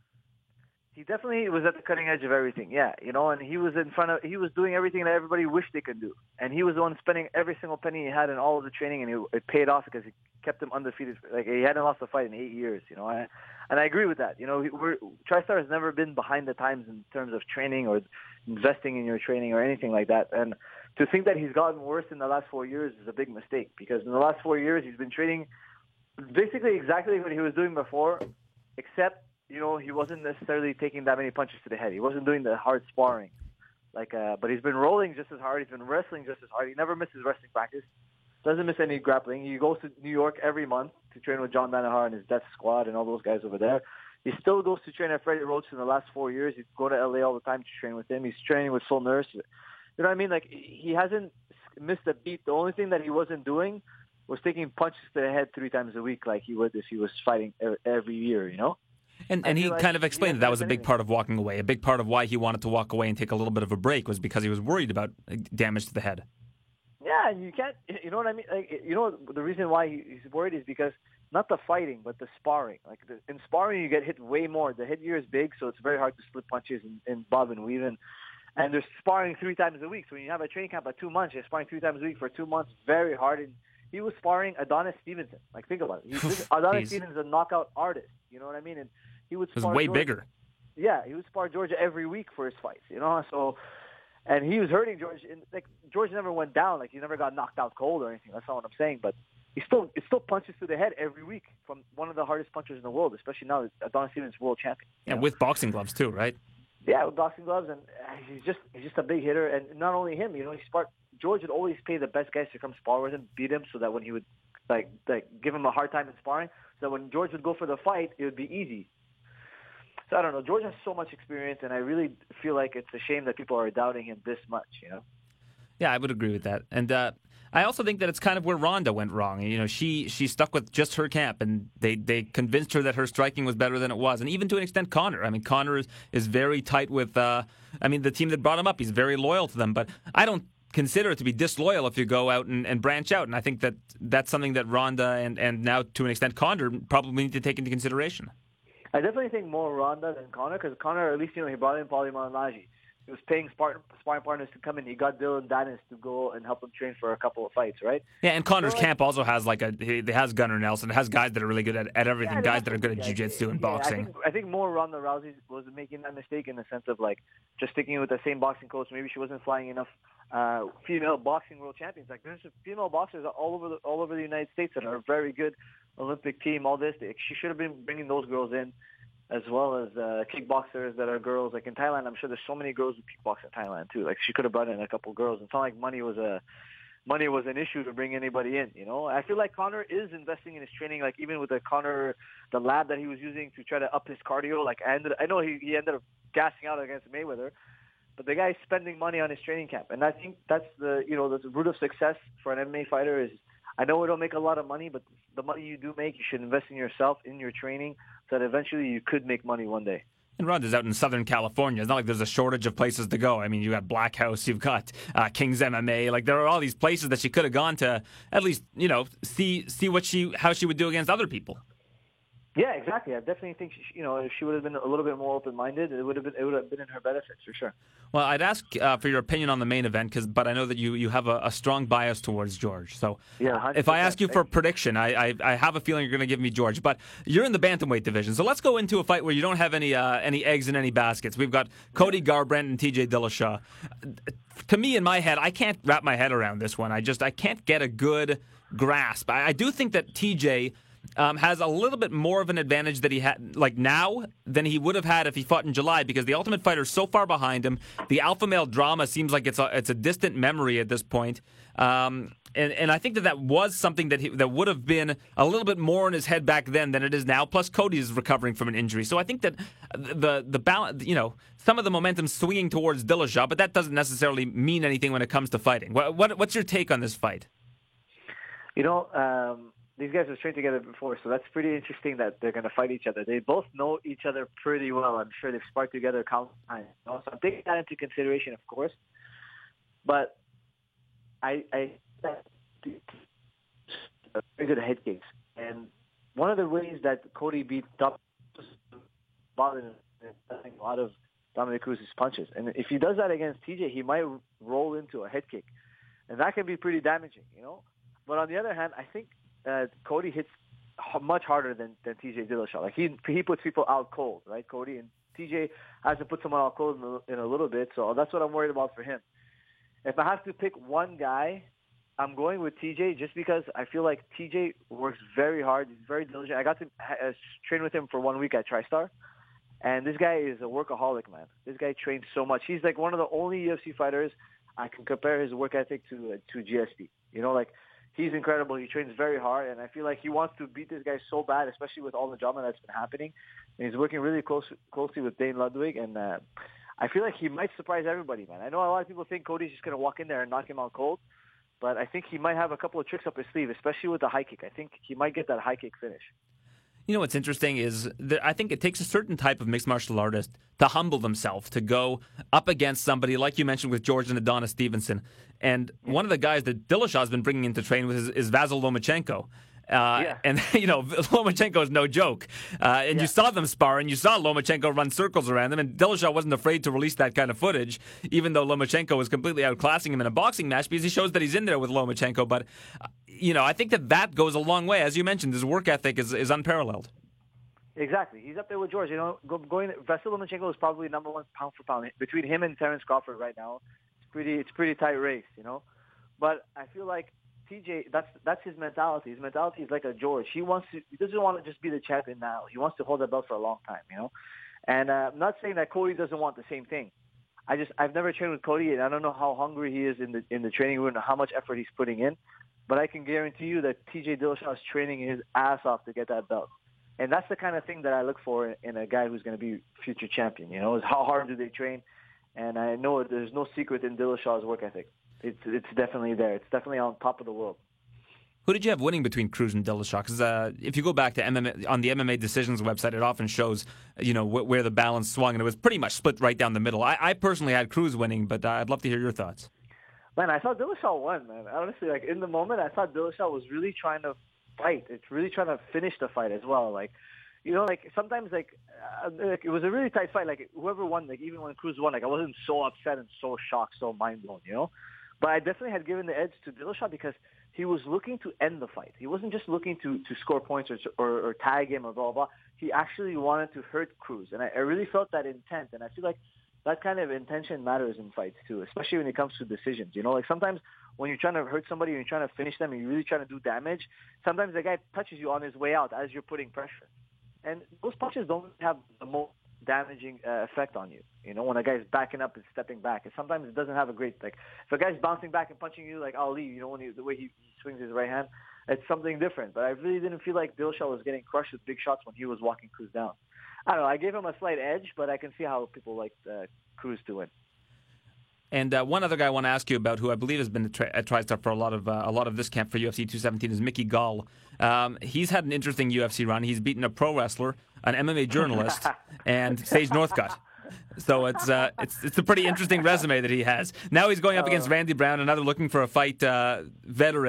He definitely was at the cutting edge of everything, and he was he was doing everything that everybody wished they could do. And he was the one spending every single penny he had in all of the training, and it paid off because he kept him undefeated. Like, he hadn't lost a fight in 8 years, and I agree with that. TriStar has never been behind the times in terms of training or investing in your training or anything like that. And to think that he's gotten worse in the last 4 years is a big mistake, because in the last 4 years he's been training basically exactly what he was doing before, except he wasn't necessarily taking that many punches to the head. He wasn't doing the hard sparring. But he's been rolling just as hard. He's been wrestling just as hard. He never misses wrestling practice. Doesn't miss any grappling. He goes to New York every month to train with John Danaher and his Death Squad and all those guys over there. He still goes to train at Freddie Roach in the last 4 years. He'd go to LA all the time to train with him. He's training with Phil Nurse. You know what I mean? Like, he hasn't missed a beat. The only thing that he wasn't doing was taking punches to the head 3 times a week like he would if he was fighting every year, And he kind of explained that was a big part of walking away. A big part of why he wanted to walk away and take a little bit of a break was because he was worried about damage to the head. Yeah, and you can't, you know what I mean? The reason why he's worried is because not the fighting, but the sparring. Like, in sparring, you get hit way more. The headgear is big, so it's very hard to split punches and bob and weave. And they're sparring 3 times a week. So when you have a training camp of 2 months, you're sparring 3 times a week for 2 months, very hard. And he was sparring Adonis Stevenson. Like, think about it. Adonis Stevenson is a knockout artist. You know what I mean? And he would spar way George. Bigger. Yeah, he would spar George every week for his fights, So, and he was hurting George. And, George never went down. Like, he never got knocked out cold or anything. That's not what I'm saying. But it still punches to the head every week from one of the hardest punchers in the world, especially now that Adonis Stevenson's world champion. And with boxing gloves too, right? Yeah, with boxing gloves, and he's just a big hitter. And not only him, he sparred. George would always pay the best guys to come spar with him, beat him, so that when he would give him a hard time in sparring, so that when George would go for the fight, it would be easy. So I don't know. George has so much experience, and I really feel like it's a shame that people are doubting him this much. Yeah, I would agree with that. And I also think that it's kind of where Ronda went wrong. She stuck with just her camp, and they convinced her that her striking was better than it was. And even to an extent, Conor. I mean, Conor is very tight with, the team that brought him up. He's very loyal to them. But I don't consider it to be disloyal if you go out and branch out. And I think that that's something that Ronda and now to an extent Conor probably need to take into consideration. I definitely think more Ronda than Conor, because Conor, at least, he brought in Paulie Malignaggi. He was paying sparring partners to come in. He got Dylan Dennis to go and help him train for a couple of fights, right? Yeah, and Conor's camp also has he has Gunnar Nelson. It has guys that are really good at everything, guys that are good at jiu-jitsu and boxing. I think more Ronda Rousey was making that mistake in the sense of just sticking with the same boxing coach. Maybe she wasn't flying enough female boxing world champions. Like, there's female boxers all over the United States that are a very good Olympic team. All this, she should have been bringing those girls in, as well as kickboxers that are girls. Like in Thailand, I'm sure there's so many girls who kickbox in Thailand too. Like, she could have brought in a couple girls. It's not like money was an issue to bring anybody in. I feel like Conor is investing in his training. Like, even with the lab that he was using to try to up his cardio. Like, I know he ended up gassing out against Mayweather, but the guy's spending money on his training camp, and I think that's the root of success for an MMA fighter is. I know we don't make a lot of money, but the money you do make, you should invest in yourself, in your training, so that eventually you could make money one day. And Ronda's out in Southern California. It's not like there's a shortage of places to go. I mean, you got Black House, you've got King's MMA. Like, there are all these places that she could have gone to at least, see how she would do against other people. Yeah, exactly. I definitely think if she would have been a little bit more open-minded, it would have been in her benefit for sure. Well, I'd ask for your opinion on the main event, but I know that you have a strong bias towards George. So yeah, if I ask you for a prediction, I have a feeling you're going to give me George. But you're in the bantamweight division, so let's go into a fight where you don't have any eggs in any baskets. We've got Cody Garbrandt and TJ Dillashaw. To me, in my head, I can't wrap my head around this one. I can't get a good grasp. I do think that TJ has a little bit more of an advantage that he had now than he would have had if he fought in July, because the Ultimate Fighter is so far behind him. The alpha male drama seems like it's a distant memory at this point. And I think that was something that would have been a little bit more in his head back then than it is now. Plus, Cody is recovering from an injury, so I think that the balance, some of the momentum swinging towards Dillashaw, but that doesn't necessarily mean anything when it comes to fighting. What's your take on this fight? These guys have trained together before, so that's pretty interesting that they're going to fight each other. They both know each other pretty well. I'm sure they've sparred together countless times. So I'm taking that into consideration, of course. But I very good head kicks. And one of the ways that Cody beat Bobby is a lot of Dominick Cruz's punches. And if he does that against TJ, he might roll into a head kick. And that can be pretty damaging, But on the other hand, I think Cody hits much harder than TJ Dillashaw. Like he puts people out cold, right, Cody? And TJ hasn't put someone out cold in a little bit, so that's what I'm worried about for him. If I have to pick one guy, I'm going with TJ just because I feel like TJ works very hard. He's very diligent. I got to train with him for 1 week at TriStar, and this guy is a workaholic, man. This guy trains so much. He's like one of the only UFC fighters I can compare his work ethic to GSP. He's incredible. He trains very hard, and I feel like he wants to beat this guy so bad, especially with all the drama that's been happening. And he's working really closely with Dane Ludwig, and I feel like he might surprise everybody, man. I know a lot of people think Cody's just going to walk in there and knock him out cold, but I think he might have a couple of tricks up his sleeve, especially with the high kick. I think he might get that high kick finish. What's interesting is that I think it takes a certain type of mixed martial artist to humble themselves, to go up against somebody like you mentioned with George and Adonis Stevenson. And one of the guys that Dillashaw's been bringing into train with is Vasyl Lomachenko. And, Lomachenko is no joke. You saw them spar, and you saw Lomachenko run circles around them, and Dillashaw wasn't afraid to release that kind of footage, even though Lomachenko was completely outclassing him in a boxing match, because he shows that he's in there with Lomachenko. But, I think that goes a long way. As you mentioned, his work ethic is unparalleled. Exactly. He's up there with George. Vasyl Lomachenko is probably number one pound for pound. Between him and Terence Crawford right now, it's pretty tight race, But I feel like TJ, that's his mentality. His mentality is like a George. He doesn't want to just be the champion now. He wants to hold that belt for a long time, And I'm not saying that Cody doesn't want the same thing. I've never trained with Cody, and I don't know how hungry he is in the training room and how much effort he's putting in. But I can guarantee you that TJ Dillashaw is training his ass off to get that belt. And that's the kind of thing that I look for in a guy who's going to be future champion. Is how hard do they train? And I know there's no secret in Dillashaw's work ethic. It's definitely there. It's definitely on top of the world. Who did you have winning between Cruz and Dillashaw? Because if you go back to MMA, on the MMA Decisions website, it often shows where the balance swung, and it was pretty much split right down the middle. I personally had Cruz winning, but I'd love to hear your thoughts. Man, I thought Dillashaw won, man. Honestly, in the moment, I thought Dillashaw was really trying to fight. It's really trying to finish the fight as well. Sometimes it was a really tight fight. Whoever won, even when Cruz won, I wasn't so upset and so shocked, so mind blown, But I definitely had given the edge to Dillashaw because he was looking to end the fight. He wasn't just looking to score points or tag him or blah, blah, blah. He actually wanted to hurt Cruz. And I really felt that intent. And I feel like that kind of intention matters in fights too, especially when it comes to decisions. Sometimes when you're trying to hurt somebody and you're trying to finish them and you're really trying to do damage, sometimes the guy touches you on his way out as you're putting pressure. And those punches don't have the most damaging effect on you. When a guy's backing up and stepping back, and sometimes it doesn't have a great if a guy's bouncing back and punching you like Ali, the way he swings his right hand, it's something different. But I really didn't feel like Dillashaw was getting crushed with big shots when he was walking Cruz down. I don't know. I gave him a slight edge, but I can see how people like Cruz to win. And one other guy I want to ask you about, who I believe has been at TriStar for a lot of this camp for UFC 217, is Mickey Gall. He's had an interesting UFC run. He's beaten a pro wrestler, an MMA journalist, and Sage Northcutt. So it's a pretty interesting resume that he has. Now he's going up against Randy Brown, another looking for a fight veteran.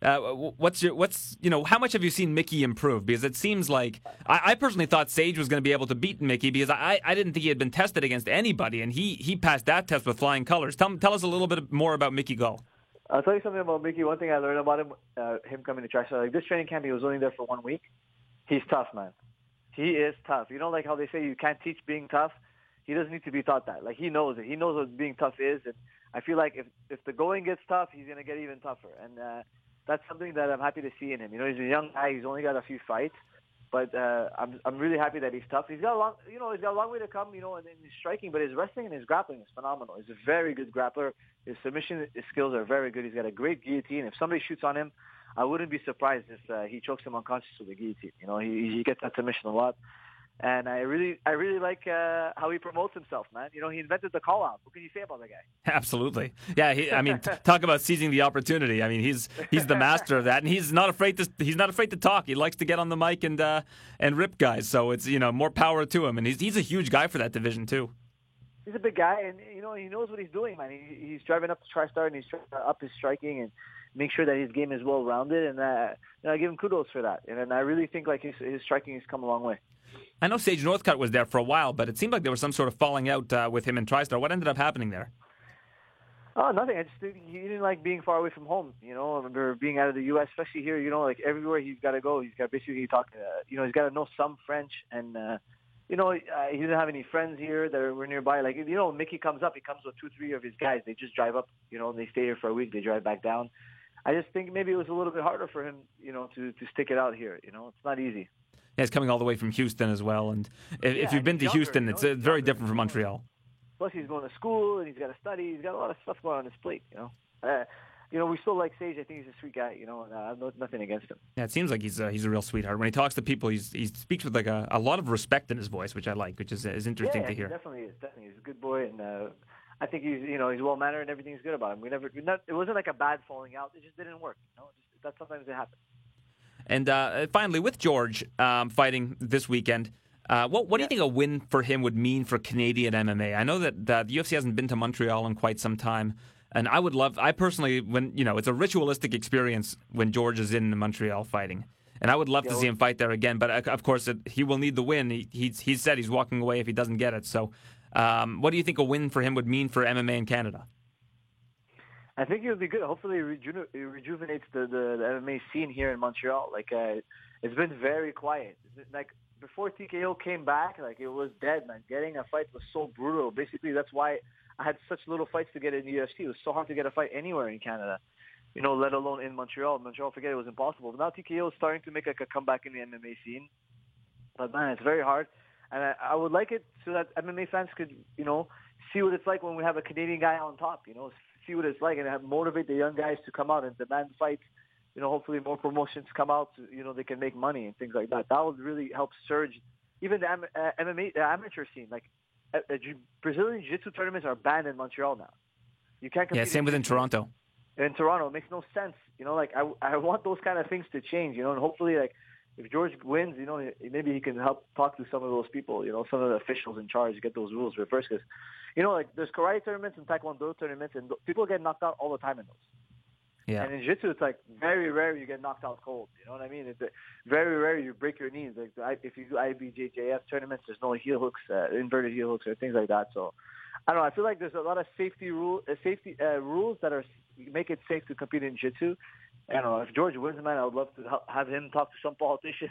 How much have you seen Mickey improve? Because it seems like I personally thought Sage was going to be able to beat Mickey because I didn't think he had been tested against anybody, and he passed that test with flying colors. Tell us a little bit more about Mickey Gall. I'll tell you something about Mickey. One thing I learned about him coming to try. So like this training camp, he was only there for 1 week. He's tough, man. He is tough. You know, like how they say you can't teach being tough. He doesn't need to be taught that. Like he knows it. He knows what being tough is, and I feel like if the going gets tough, he's going to get even tougher. And that's something that I'm happy to see in him. You know, he's a young guy. He's only got a few fights, but I'm really happy that he's tough. He's got a long way to come. You know, in his striking, but his wrestling and his grappling is phenomenal. He's a very good grappler. His submission skills are very good. He's got a great guillotine. If somebody shoots on him, I wouldn't be surprised if he chokes him unconscious with a guillotine. You know, he gets that submission a lot. And I really like how he promotes himself, man. You know, he invented the call-out. What can you say about that guy? Absolutely. Yeah, talk about seizing the opportunity. I mean, he's the master of that, and he's not afraid to talk. He likes to get on the mic and rip guys. So it's more power to him, and he's a huge guy for that division too. He's a big guy, and he knows what he's doing, man. He's driving up to TriStar, and he's trying to up his striking and make sure that his game is well-rounded, and I give him kudos for that. And I really think like his striking has come a long way. I know Sage Northcutt was there for a while, but it seemed like there was some sort of falling out with him and TriStar. What ended up happening there? Oh, nothing. I just think he didn't like being far away from home. You know, I remember being out of the U.S., especially here. You know, like everywhere he's got to go, he's got basically talk. He's got to know some French, and he didn't have any friends here that were nearby. Like Mickey comes up, he comes with 2-3 of his guys. They just drive up. You know, they stay here for a week. They drive back down. I just think maybe it was a little bit harder for him, to stick it out here. You know, it's not easy. Yeah, he's coming all the way from Houston as well. And if you've been to Houston, it's very different from Montreal. Plus, he's going to school and he's got to study. He's got a lot of stuff going on his plate. We still like Sage. I think he's a sweet guy. And I have nothing against him. Yeah, it seems like he's a real sweetheart. When he talks to people, he speaks with like a lot of respect in his voice, which I like, which is interesting to hear. Yeah, definitely is. Definitely, he's a good boy, and I think he's well mannered and everything's good about him. It wasn't like a bad falling out. It just didn't work. That sometimes it happens. And finally, with George fighting this weekend, what do you think a win for him would mean for Canadian MMA? I know that the UFC hasn't been to Montreal in quite some time, and I personally, it's a ritualistic experience when George is in Montreal fighting, and I would love to see him fight there again. But of course, he will need the win. He said he's walking away if he doesn't get it. So, what do you think a win for him would mean for MMA in Canada? I think it would be good. Hopefully, it rejuvenates the MMA scene here in Montreal. Like, it's been very quiet. Like, before TKO came back, like, it was dead, man. Getting a fight was so brutal. Basically, that's why I had such little fights to get in the UFC. It was so hard to get a fight anywhere in Canada, let alone in Montreal. Montreal, forget it was impossible. But now TKO is starting to make like a comeback in the MMA scene. But, man, it's very hard. And I would like it so that MMA fans could, see what it's like when we have a Canadian guy on top, see what it's like and motivate the young guys to come out and demand fights. Hopefully more promotions come out so, they can make money and things like that. That would really help surge even the MMA amateur scene. Like Brazilian Jiu-Jitsu tournaments are banned in Montreal now. You can't compete. Yeah, same within Toronto. In Toronto, it makes no sense. I want those kind of things to change. And hopefully, like if George wins, maybe he can help talk to some of those people. Some of the officials in charge, get those rules reversed. Because like there's karate tournaments and taekwondo tournaments, and people get knocked out all the time in those. Yeah. And in jiu-jitsu, it's like very rare you get knocked out cold. You know what I mean? It's very rare you break your knees. Like if you do IBJJF tournaments, there's no heel hooks, inverted heel hooks, or things like that. So I don't know. I feel like there's a lot of safety rules that make it safe to compete in jiu-jitsu. I don't know. If George wins, man, I would love to have him talk to some politician.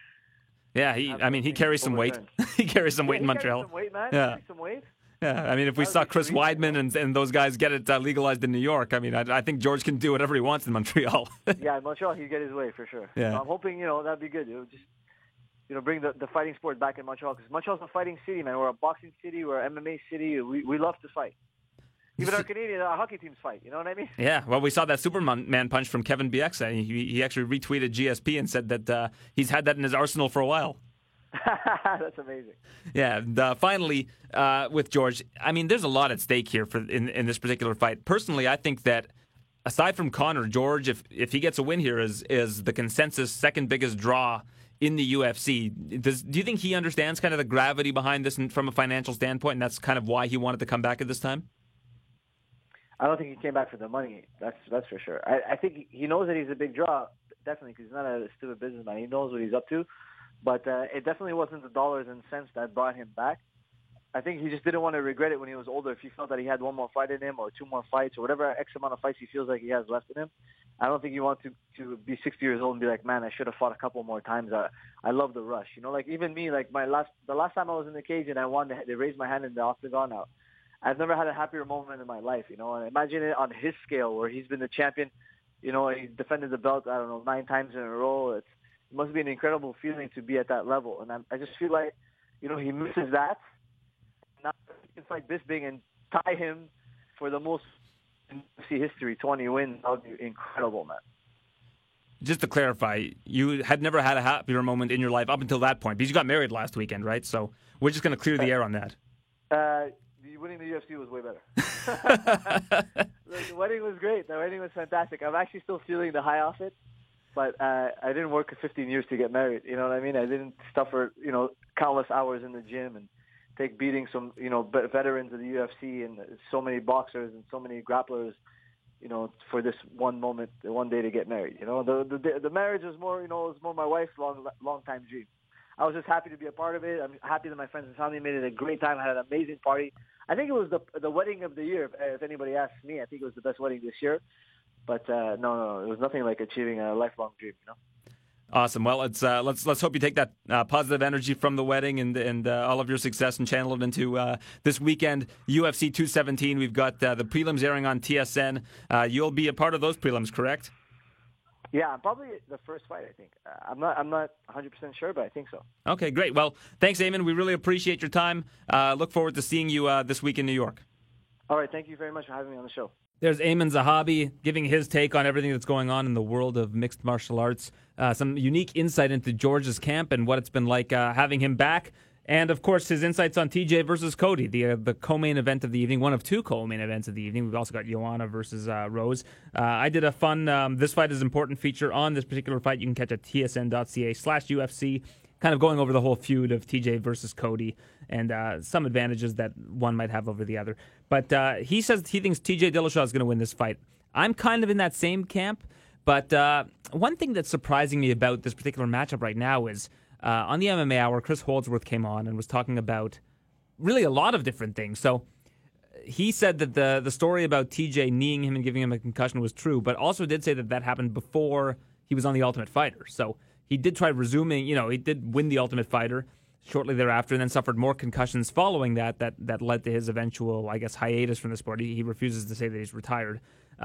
Yeah, he carries some weight. He carries some weight in Montreal. Some weight, man. Yeah. Some weight. Yeah, if we saw Chris Weidman and those guys get it legalized in New York, I think George can do whatever he wants in Montreal. Yeah, in Montreal, he'd get his way for sure. Yeah. So I'm hoping, that'd be good. It would just, bring the fighting sport back in Montreal, because Montreal's a fighting city, man. We're a boxing city. We're an MMA city. We love to fight. Even our hockey teams fight. You know what I mean? Yeah. Well, we saw that Superman punch from Kevin Bieksa. He actually retweeted GSP and said that he's had that in his arsenal for a while. That's amazing. Yeah. And, finally, with George, there's a lot at stake here in this particular fight. Personally, I think that aside from Conor, George, if he gets a win here, is the consensus second biggest draw in the UFC. Do you think he understands kind of the gravity behind this from a financial standpoint, and that's kind of why he wanted to come back at this time? I don't think he came back for the money. That's for sure. I think he knows that he's a big draw, definitely, because he's not a stupid businessman. He knows what he's up to. But it definitely wasn't the dollars and cents that brought him back. I think he just didn't want to regret it when he was older. If he felt that he had one more fight in him or 2 more fights or whatever X amount of fights he feels like he has left in him, I don't think you want to be 60 years old and be like, man, I should have fought a couple more times. I love the rush. You know, like even me, like the last time I was in the cage and I won, they raised my hand in the octagon. I've never had a happier moment in my life, you know. And imagine it on his scale where he's been the champion, you know, and he's defended the belt, 9 times in a row. It must be an incredible feeling to be at that level. And I just feel like, you know, he misses that. Now he can fight Bisping and tie him for the most in UFC history, 20 wins. That would be incredible, man. Just to clarify, you had never had a happier moment in your life up until that point because you got married last weekend, right? So we're just going to clear the air on that. Winning the UFC was way better. The wedding was great. The wedding was fantastic. I'm actually still feeling the high off it, but I didn't work 15 years to get married. You know what I mean? I didn't suffer, you know, countless hours in the gym and take beatings from, you know, veterans of the UFC and so many boxers and so many grapplers, you know, for this one moment, one day to get married. You know, the marriage was more, you know, it was more my wife's long time dream. I was just happy to be a part of it. I'm happy that my friends and family made it a great time. I had an amazing party. I think it was the wedding of the year. If anybody asks me, I think it was the best wedding this year. But no, it was nothing like achieving a lifelong dream. You know. Awesome. Well, let's hope you take that positive energy from the wedding and all of your success and channel it into this weekend UFC 217. We've got the prelims airing on TSN. You'll be a part of those prelims, correct? Yeah, I'm probably the first fight, I think. I'm not 100% sure, but I think so. Okay, great. Well, thanks, Eamon. We really appreciate your time. Look forward to seeing you this week in New York. All right, thank you very much for having me on the show. There's Eamon Zahabi giving his take on everything that's going on in the world of mixed martial arts. Some unique insight into George's camp and what it's been like having him back. And, of course, his insights on TJ versus Cody, the co-main event of the evening, one of 2 co-main events of the evening. We've also got Joanna versus Rose. I did a fun This Fight is Important feature on this particular fight. You can catch at tsn.ca/UFC, kind of going over the whole feud of TJ versus Cody and some advantages that one might have over the other. But he says he thinks TJ Dillashaw is going to win this fight. I'm kind of in that same camp, but one thing that's surprising me about this particular matchup right now is on the MMA Hour, Chris Holdsworth came on and was talking about really a lot of different things. So he said that the story about TJ kneeing him and giving him a concussion was true, but also did say that happened before he was on The Ultimate Fighter. So he did try resuming, you know, he did win The Ultimate Fighter shortly thereafter and then suffered more concussions following that led to his eventual, I guess, hiatus from the sport. He refuses to say that he's retired.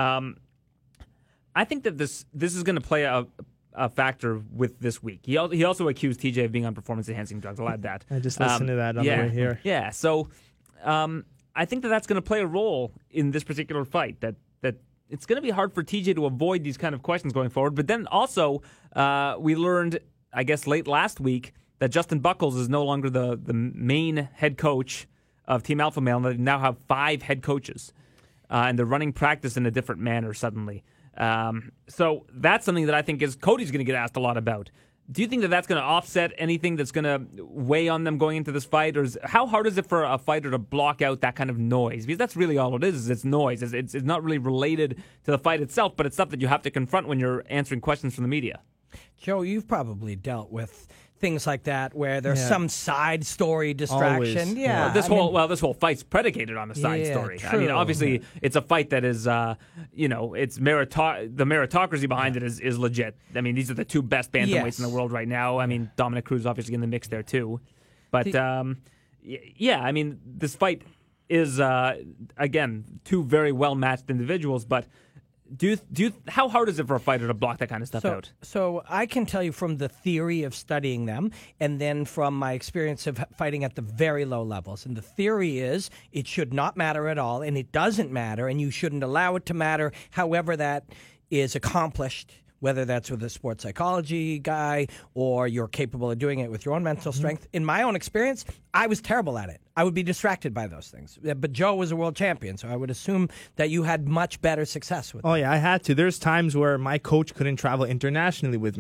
I think that this is going to play a factor with this week. He also accused TJ of being on performance-enhancing drugs. I'll add that. I just listened to that on the way here. Yeah, so I think that's going to play a role in this particular fight, that it's going to be hard for TJ to avoid these kind of questions going forward. But then also, we learned, I guess, late last week that Justin Buchholz is no longer the main head coach of Team Alpha Male, and they now have 5 head coaches. And they're running practice in a different manner suddenly. So that's something that I think Cody's going to get asked a lot about. Do you think that that's going to offset anything that's going to weigh on them going into this fight? Or how hard is it for a fighter to block out that kind of noise? Because that's really all it is it's noise. It's not really related to the fight itself, but it's stuff that you have to confront when you're answering questions from the media. Joe, you've probably dealt with things like that where there's some side story distraction. Always. Yeah. This whole fight's predicated on a side story. True. I mean, obviously, it's a fight that is, it's the meritocracy behiid it is legit. I mean, these are the 2 best bantamweights in the world right now. I mean, Dominic Cruz obviously in the mix there too. But I mean, this fight is again 2 very well matched individuals, but. How hard is it for a fighter to block that kind of stuff out? So I can tell you from the theory of studying them and then from my experience of fighting at the very low levels. And the theory is it should not matter at all, and it doesn't matter, and you shouldn't allow it to matter. However that is accomplished, whether that's with a sports psychology guy or you're capable of doing it with your own mental strength. In my own experience, I was terrible at it. I would be distracted by those things. But Joe was a world champion, so I would assume that you had much better success with it. Oh, yeah, I had to. There's times where my coach couldn't travel internationally with me.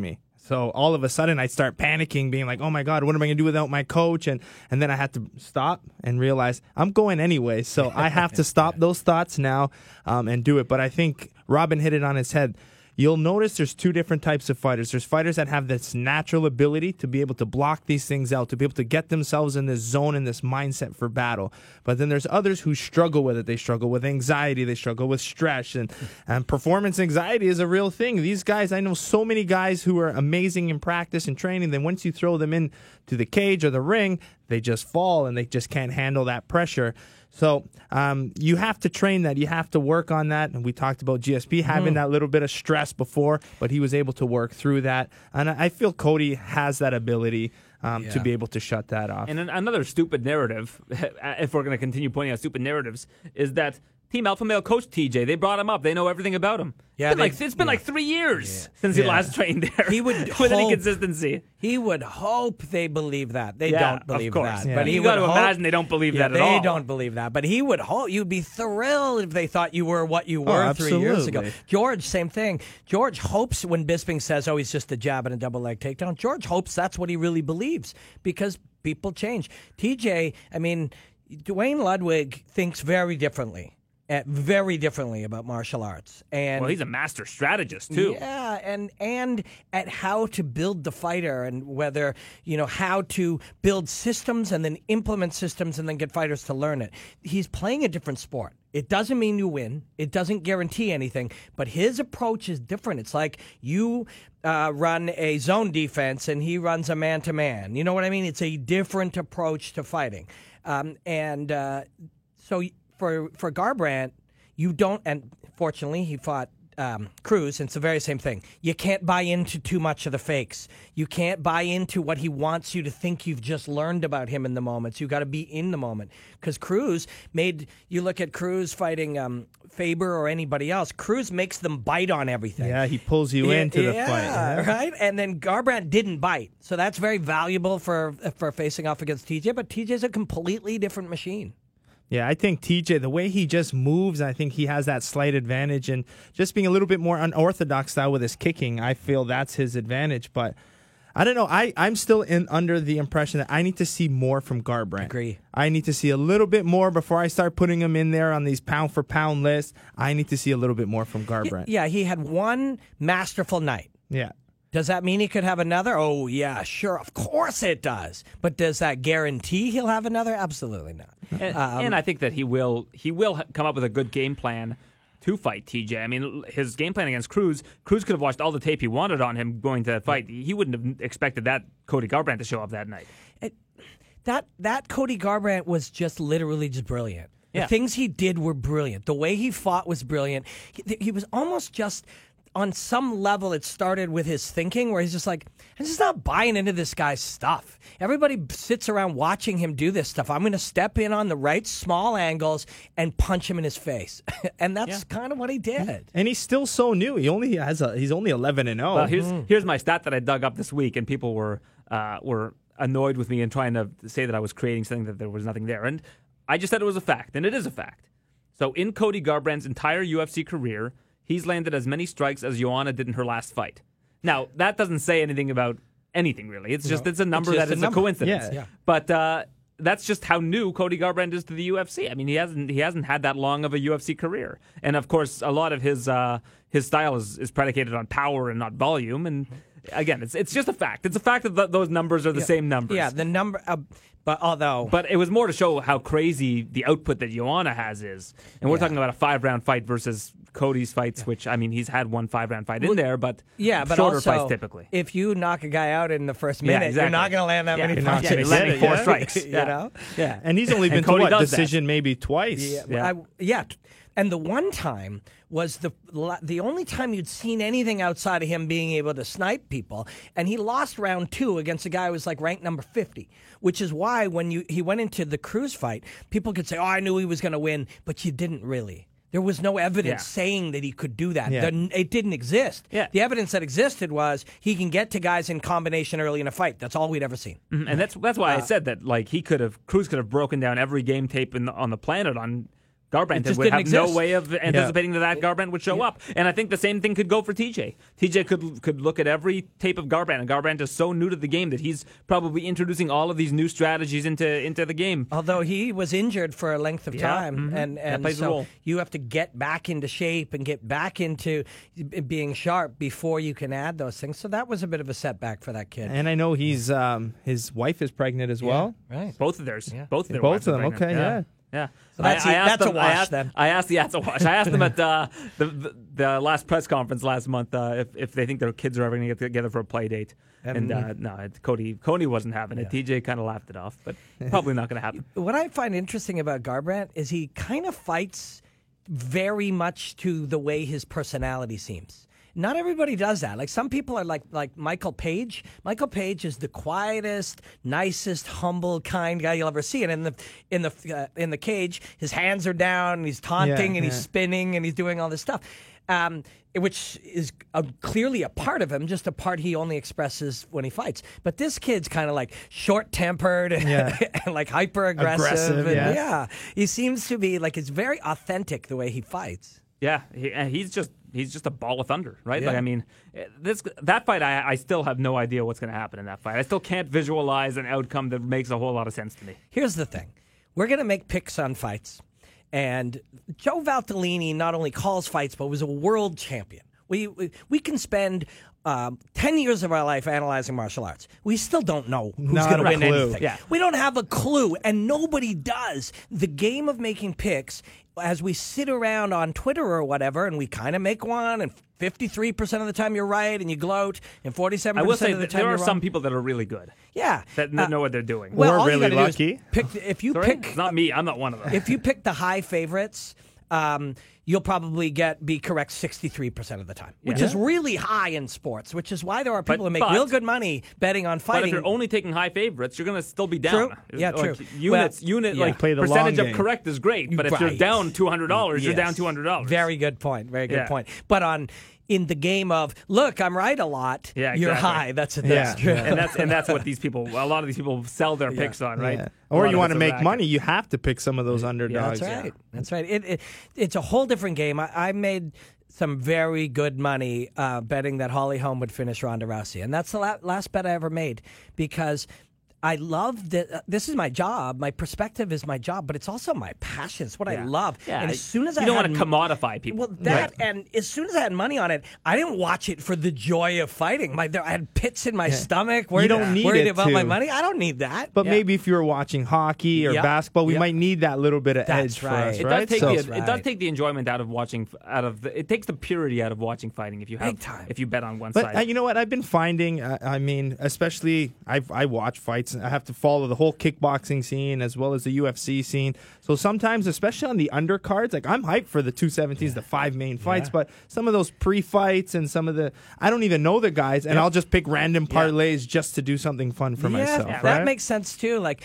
So all of a sudden I start panicking, being like, oh my God, what am I going to do without my coach? And then I had to stop and realize I'm going anyway. So I have to stop those thoughts now and do it. But I think Robin hit it on his head. You'll notice there's two different types of fighters. There's fighters that have this natural ability to be able to block these things out, to be able to get themselves in this zone and this mindset for battle. But then there's others who struggle with it. They struggle with anxiety. They struggle with stress. And performance anxiety is a real thing. These guys, I know so many guys who are amazing in practice and training. Then once you throw them into the cage or the ring, they just fall and they just can't handle that pressure. So you have to train that. You have to work on that. And we talked about GSP having that little bit of stress before, but he was able to work through that. And I feel Cody has that ability to be able to shut that off. And another stupid narrative, if we're going to continue pointing out stupid narratives, is that Team Alpha Male coach TJ, they brought him up. They know everything about him. Yeah, it's been like 3 years since he last trained there. He would with any consistency. He would hope they believe that. They don't believe of course. that. Yeah. But you got to imagine they don't believe that at all. They don't believe that. But he would hope. You'd be thrilled if they thought you were what you were 3 years ago. George, same thing. George hopes when Bisping says, oh, he's just a jab and a double leg takedown, George hopes that's what he really believes because people change. TJ, I mean, Dwayne Ludwig thinks very differently about martial arts, and well, he's a master strategist too. Yeah, and at how to build the fighter, and whether how to build systems and then implement systems and then get fighters to learn it. He's playing a different sport. It doesn't mean you win. It doesn't guarantee anything. But his approach is different. It's like you run a zone defense and he runs a man-to-man. You know what I mean? It's a different approach to fighting, so. For Garbrandt, you don't, and fortunately he fought Cruz, and it's the very same thing. You can't buy into too much of the fakes. You can't buy into what he wants you to think you've just learned about him in the moment. So you got to be in the moment. Because Cruz you look at Cruz fighting Faber or anybody else, Cruz makes them bite on everything. Yeah, he pulls you into the fight. Yeah, right? And then Garbrandt didn't bite. So that's very valuable for facing off against TJ, but TJ's a completely different machine. Yeah, I think TJ, the way he just moves, I think he has that slight advantage. And just being a little bit more unorthodox style with his kicking, I feel that's his advantage. But I don't know. I'm still under the impression that I need to see more from Garbrandt. Agree. I need to see a little bit more before I start putting him in there on these pound-for-pound lists. I need to see a little bit more from Garbrandt. Yeah, he had one masterful night. Yeah. Does that mean he could have another? Oh, yeah, sure. Of course it does. But does that guarantee he'll have another? Absolutely not. And I think that he will come up with a good game plan to fight TJ. I mean, his game plan against Cruz could have watched all the tape he wanted on him going to that fight. He wouldn't have expected that Cody Garbrandt to show up that night. That Cody Garbrandt was just literally just brilliant. The things he did were brilliant. The way he fought was brilliant. He was almost just... On some level, it started with his thinking where he's just like, I'm just not buying into this guy's stuff. Everybody sits around watching him do this stuff. I'm going to step in on the right small angles and punch him in his face. And that's kind of what he did. And he's still so new. He's only 11-0. Well, here's my stat that I dug up this week, and people were annoyed with me and trying to say that I was creating something that there was nothing there. And I just said it was a fact, and it is a fact. So in Cody Garbrandt's entire UFC career, he's landed as many strikes as Joanna did in her last fight. Now, that doesn't say anything about anything, really. It's just it's a number that is a coincidence. Yeah. But that's just how new Cody Garbrandt is to the UFC. I mean, he hasn't had that long of a UFC career. And, of course, a lot of his style is predicated on power and not volume. And, again, it's just a fact. It's a fact that those numbers are the same numbers. Yeah, the number... But it was more to show how crazy the output that Joanna has is. And we're talking about a 5-round fight versus Cody's fights, which, I mean, he's had one 5-round fight in there, but shorter also, fights typically. If you knock a guy out in the first minute, you're not going to land that many punches. You're landing 4 strikes. You know? Yeah. And he's only been to decision maybe twice. And the one time was the only time you'd seen anything outside of him being able to snipe people. And he lost round 2 against a guy who was like ranked number 50, which is why when he went into the Cruz fight, people could say, oh, I knew he was going to win, but you didn't really. There was no evidence saying that he could do that. Yeah. It didn't exist. Yeah. The evidence that existed was he can get to guys in combination early in a fight. That's all we'd ever seen. Mm-hmm. And that's why I said that Cruz could have broken down every game tape on the planet on Garbrandt would have no way of anticipating that Garbrandt would show up. And I think the same thing could go for TJ. TJ could look at every tape of Garbrandt, and Garbrandt is so new to the game that he's probably introducing all of these new strategies into the game. Although he was injured for a length of time, and plays a role. You have to get back into shape and get back into being sharp before you can add those things. So that was a bit of a setback for that kid. And I know he's his wife is pregnant as well. Right. Both of theirs. Yeah. Both of them. Okay. Yeah. Yeah, so that's a wash then. I asked them at the last press conference last month if they think their kids are ever going to get together for a play date, and no, Cody wasn't having it. TJ kind of laughed it off, but probably not going to happen. What I find interesting about Garbrandt is he kind of fights very much to the way his personality seems. Not everybody does that. Like some people are like Michael Page. Michael Page is the quietest, nicest, humble, kind guy you'll ever see. And in the cage, his hands are down, and he's taunting, and he's spinning, and he's doing all this stuff, which is clearly a part of him, just a part he only expresses when he fights. But this kid's kind of like short-tempered and like hyper-aggressive. And he seems to be like, it's very authentic the way he fights. Yeah, he's just a ball of thunder, right? Yeah. Like, I mean, that fight, I still have no idea what's going to happen in that fight. I still can't visualize an outcome that makes a whole lot of sense to me. Here's the thing. We're going to make picks on fights. And Joe Valtellini not only calls fights, but was a world champion. We can spend 10 years of our life analyzing martial arts. We still don't know who's going to win anything. Yeah. We don't have a clue, and nobody does. The game of making picks, as we sit around on Twitter or whatever, and we kind of make one, and 53% of the time you're right, and you gloat, and 47% of the time you're wrong. I will say that there are some people that are really good. Yeah. That know what they're doing. Well, we're really lucky. It's not me. I'm not one of them. If you pick the high favorites, you'll probably be correct 63% of the time, which is really high in sports, which is why there are people who make real good money betting on fighting. But if you're only taking high favorites, you're going to still be down. True. Yeah, true. Like percentage of correct is great, but if you're down $200, you're down $200. Very good point. Very good point. But in the game of, look, I'm right a lot, you're high. That's true. And that's what a lot of these people sell their picks on, right? Yeah. Or you want to make money, you have to pick some of those underdogs. That's right. It's a whole different game. I made some very good money betting that Holly Holm would finish Ronda Rousey. And that's the last bet I ever made, because I love that. This is my job. My perspective is my job, but it's also my passion. It's what I love. Yeah. And as soon as you don't want to commodify people. Well, and as soon as I had money on it, I didn't watch it for the joy of fighting. I had pits in my stomach. You don't need worried it about my money. I don't need that. But maybe if you were watching hockey or basketball, we might need that little bit of edge for us. It does take the enjoyment out of watching. It takes the purity out of watching fighting if you bet on one side. But you know what? I've been finding. I mean, especially I watch fights. I have to follow the whole kickboxing scene as well as the UFC scene. So sometimes, especially on the undercards, like I'm hyped for the 217s, the 5 main fights, but some of those pre-fights and some of I don't even know the guys, and I'll just pick random parlays just to do something fun for myself. Yeah, that makes sense too. Like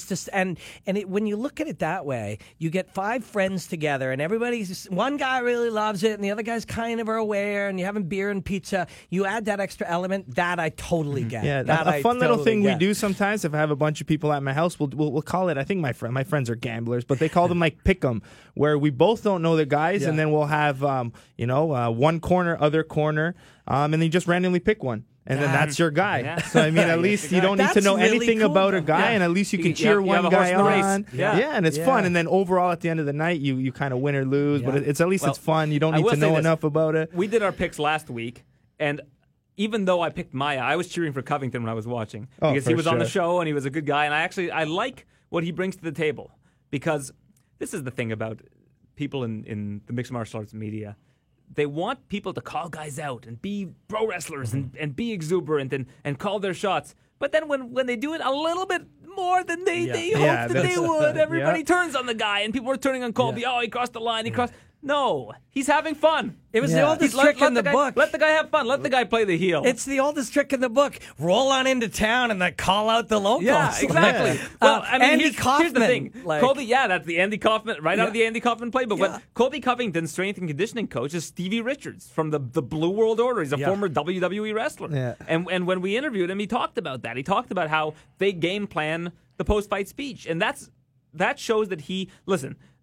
when you look at it that way, you get 5 friends together, and one guy really loves it, and the other guys kind of are aware, and you're having beer and pizza. You add that extra element that I totally get. Yeah, a fun little thing we do sometimes. If I have a bunch of people at my house, we'll call it. I think my friends are gamblers, but they call them like pick'em, where we both don't know the guys, and then we'll have one corner, other corner, and then you just randomly pick one. And then that's your guy. Yeah. So, I mean, at least you don't need to know anything about a guy, and at least you can cheer one guy on. And it's fun. And then overall, at the end of the night, you kind of win or lose, but it's at least it's fun. You don't need to know enough about it. We did our picks last week, and even though I picked Maya, I was cheering for Covington when I was watching, because he was on the show, and he was a good guy, and I like what he brings to the table, because this is the thing about people in the mixed martial arts media. They want people to call guys out and be pro wrestlers and be exuberant and call their shots. But then when they do it a little bit more than they hoped that they would, everybody turns on the guy, and people are turning on Colby. Oh, he crossed the line. He crossed. No, he's having fun. It was the oldest trick in the book. Let the guy have fun. Let the guy play the heel. It's the oldest trick in the book. Roll on into town and then call out the locals. Yeah, exactly. Well, I mean, Andy Kaufman. Here's the thing. Colby, that's the Andy Kaufman, out of the Andy Kaufman play. But what Colby Covington's strength and conditioning coach is Stevie Richards from the Blue World Order. He's a former WWE wrestler. Yeah. And when we interviewed him, he talked about that. He talked about how they game plan the post-fight speech. And that shows that listen,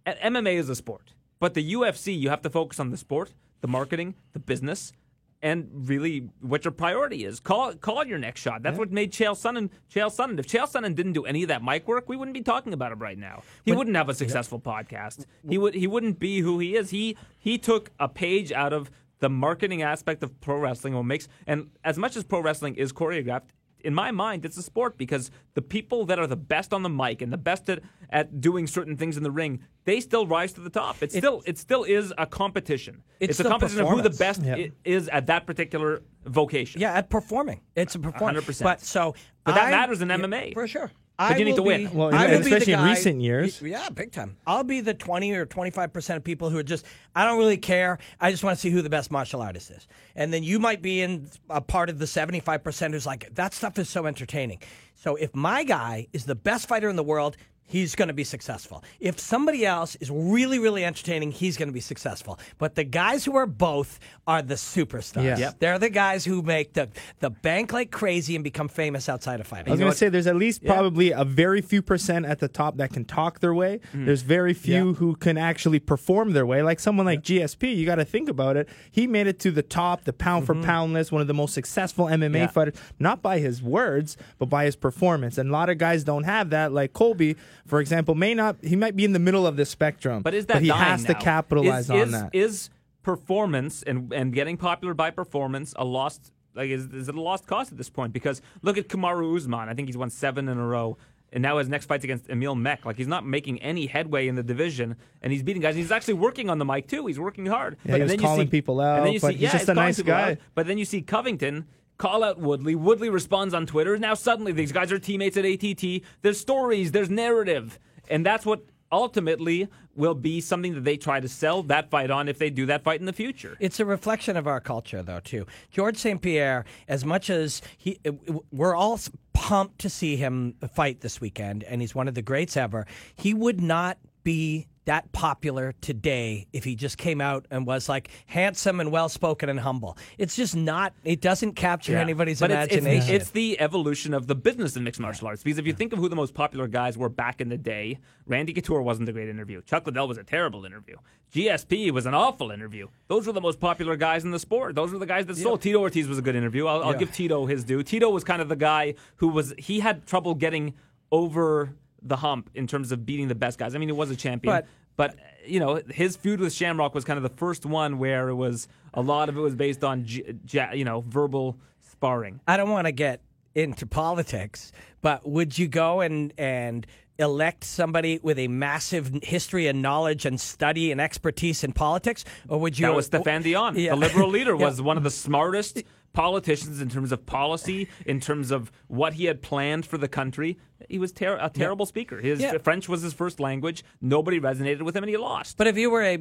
MMA is a sport, but the UFC, you have to focus on the sport, the marketing, the business, and really what your priority is. Call it your next shot. That's what made Chael Sonnen. If Chael Sonnen didn't do any of that mic work, we wouldn't be talking about him right now. He wouldn't have a successful podcast. He wouldn't be who he is. He took a page out of the marketing aspect of pro wrestling. And as much as pro wrestling is choreographed, in my mind, it's a sport because the people that are the best on the mic and the best at doing certain things in the ring, they still rise to the top. It still is a competition. It's a competition of who the best is at that particular vocation. Yeah, at performing. It's a performance. 100%. But that matters in MMA. For sure. But you need to win. Well, especially in recent years. Yeah, big time. I'll be the 20 or 25% of people who are just, I don't really care. I just want to see who the best martial artist is. And then you might be in a part of the 75% who's like, that stuff is so entertaining. So if my guy is the best fighter in the world, he's going to be successful. If somebody else is really, really entertaining, he's going to be successful. But the guys who are both are the superstars. Yeah. Yep. They're the guys who make the bank like crazy and become famous outside of fighting. I was going to say there's at least probably a very few percent at the top that can talk their way. There's very few who can actually perform their way. Like someone like GSP, you got to think about it. He made it to the top, the pound for pound list, one of the most successful MMA fighters, not by his words, but by his performance. And a lot of guys don't have that, like Colby, for example, he might be in the middle of the spectrum, but he has to capitalize on that. Is performance and getting popular by performance a lost? Is it a lost cause at this point? Because look at Kamaru Usman. I think he's won 7 in a row, and now his next fight's against Emil Mech. Like he's not making any headway in the division, and he's beating guys. And he's actually working on the mic too. He's working hard. Yeah, he was calling people out, but he's just a nice guy. But then you see Covington call out Woodley. Woodley responds on Twitter. Now suddenly these guys are teammates at ATT. There's stories. There's narrative. And that's what ultimately will be something that they try to sell that fight on if they do that fight in the future. It's a reflection of our culture, though, too. George St. Pierre, as much as we're all pumped to see him fight this weekend, and he's one of the greats ever, he would not be that popular today if he just came out and was like handsome and well-spoken and humble. It's just not, it doesn't capture anybody's imagination. It's the evolution of the business in mixed martial arts. Because if you think of who the most popular guys were back in the day, Randy Couture wasn't a great interview. Chuck Liddell was a terrible interview. GSP was an awful interview. Those were the most popular guys in the sport. Those were the guys that sold. Tito Ortiz was a good interview. I'll give Tito his due. Tito was kind of the guy he had trouble getting over the hump in terms of beating the best guys. I mean, he was a champion. But you know, his feud with Shamrock was kind of the first one where it was a lot of it was based on verbal sparring. I don't want to get into politics, but would you go and elect somebody with a massive history and knowledge and study and expertise in politics, or would you? That was Stéphane Dion. The liberal leader was one of the smartest politicians in terms of policy, in terms of what he had planned for the country. He was a terrible speaker. His French was his first language. Nobody resonated with him, and he lost. But if you were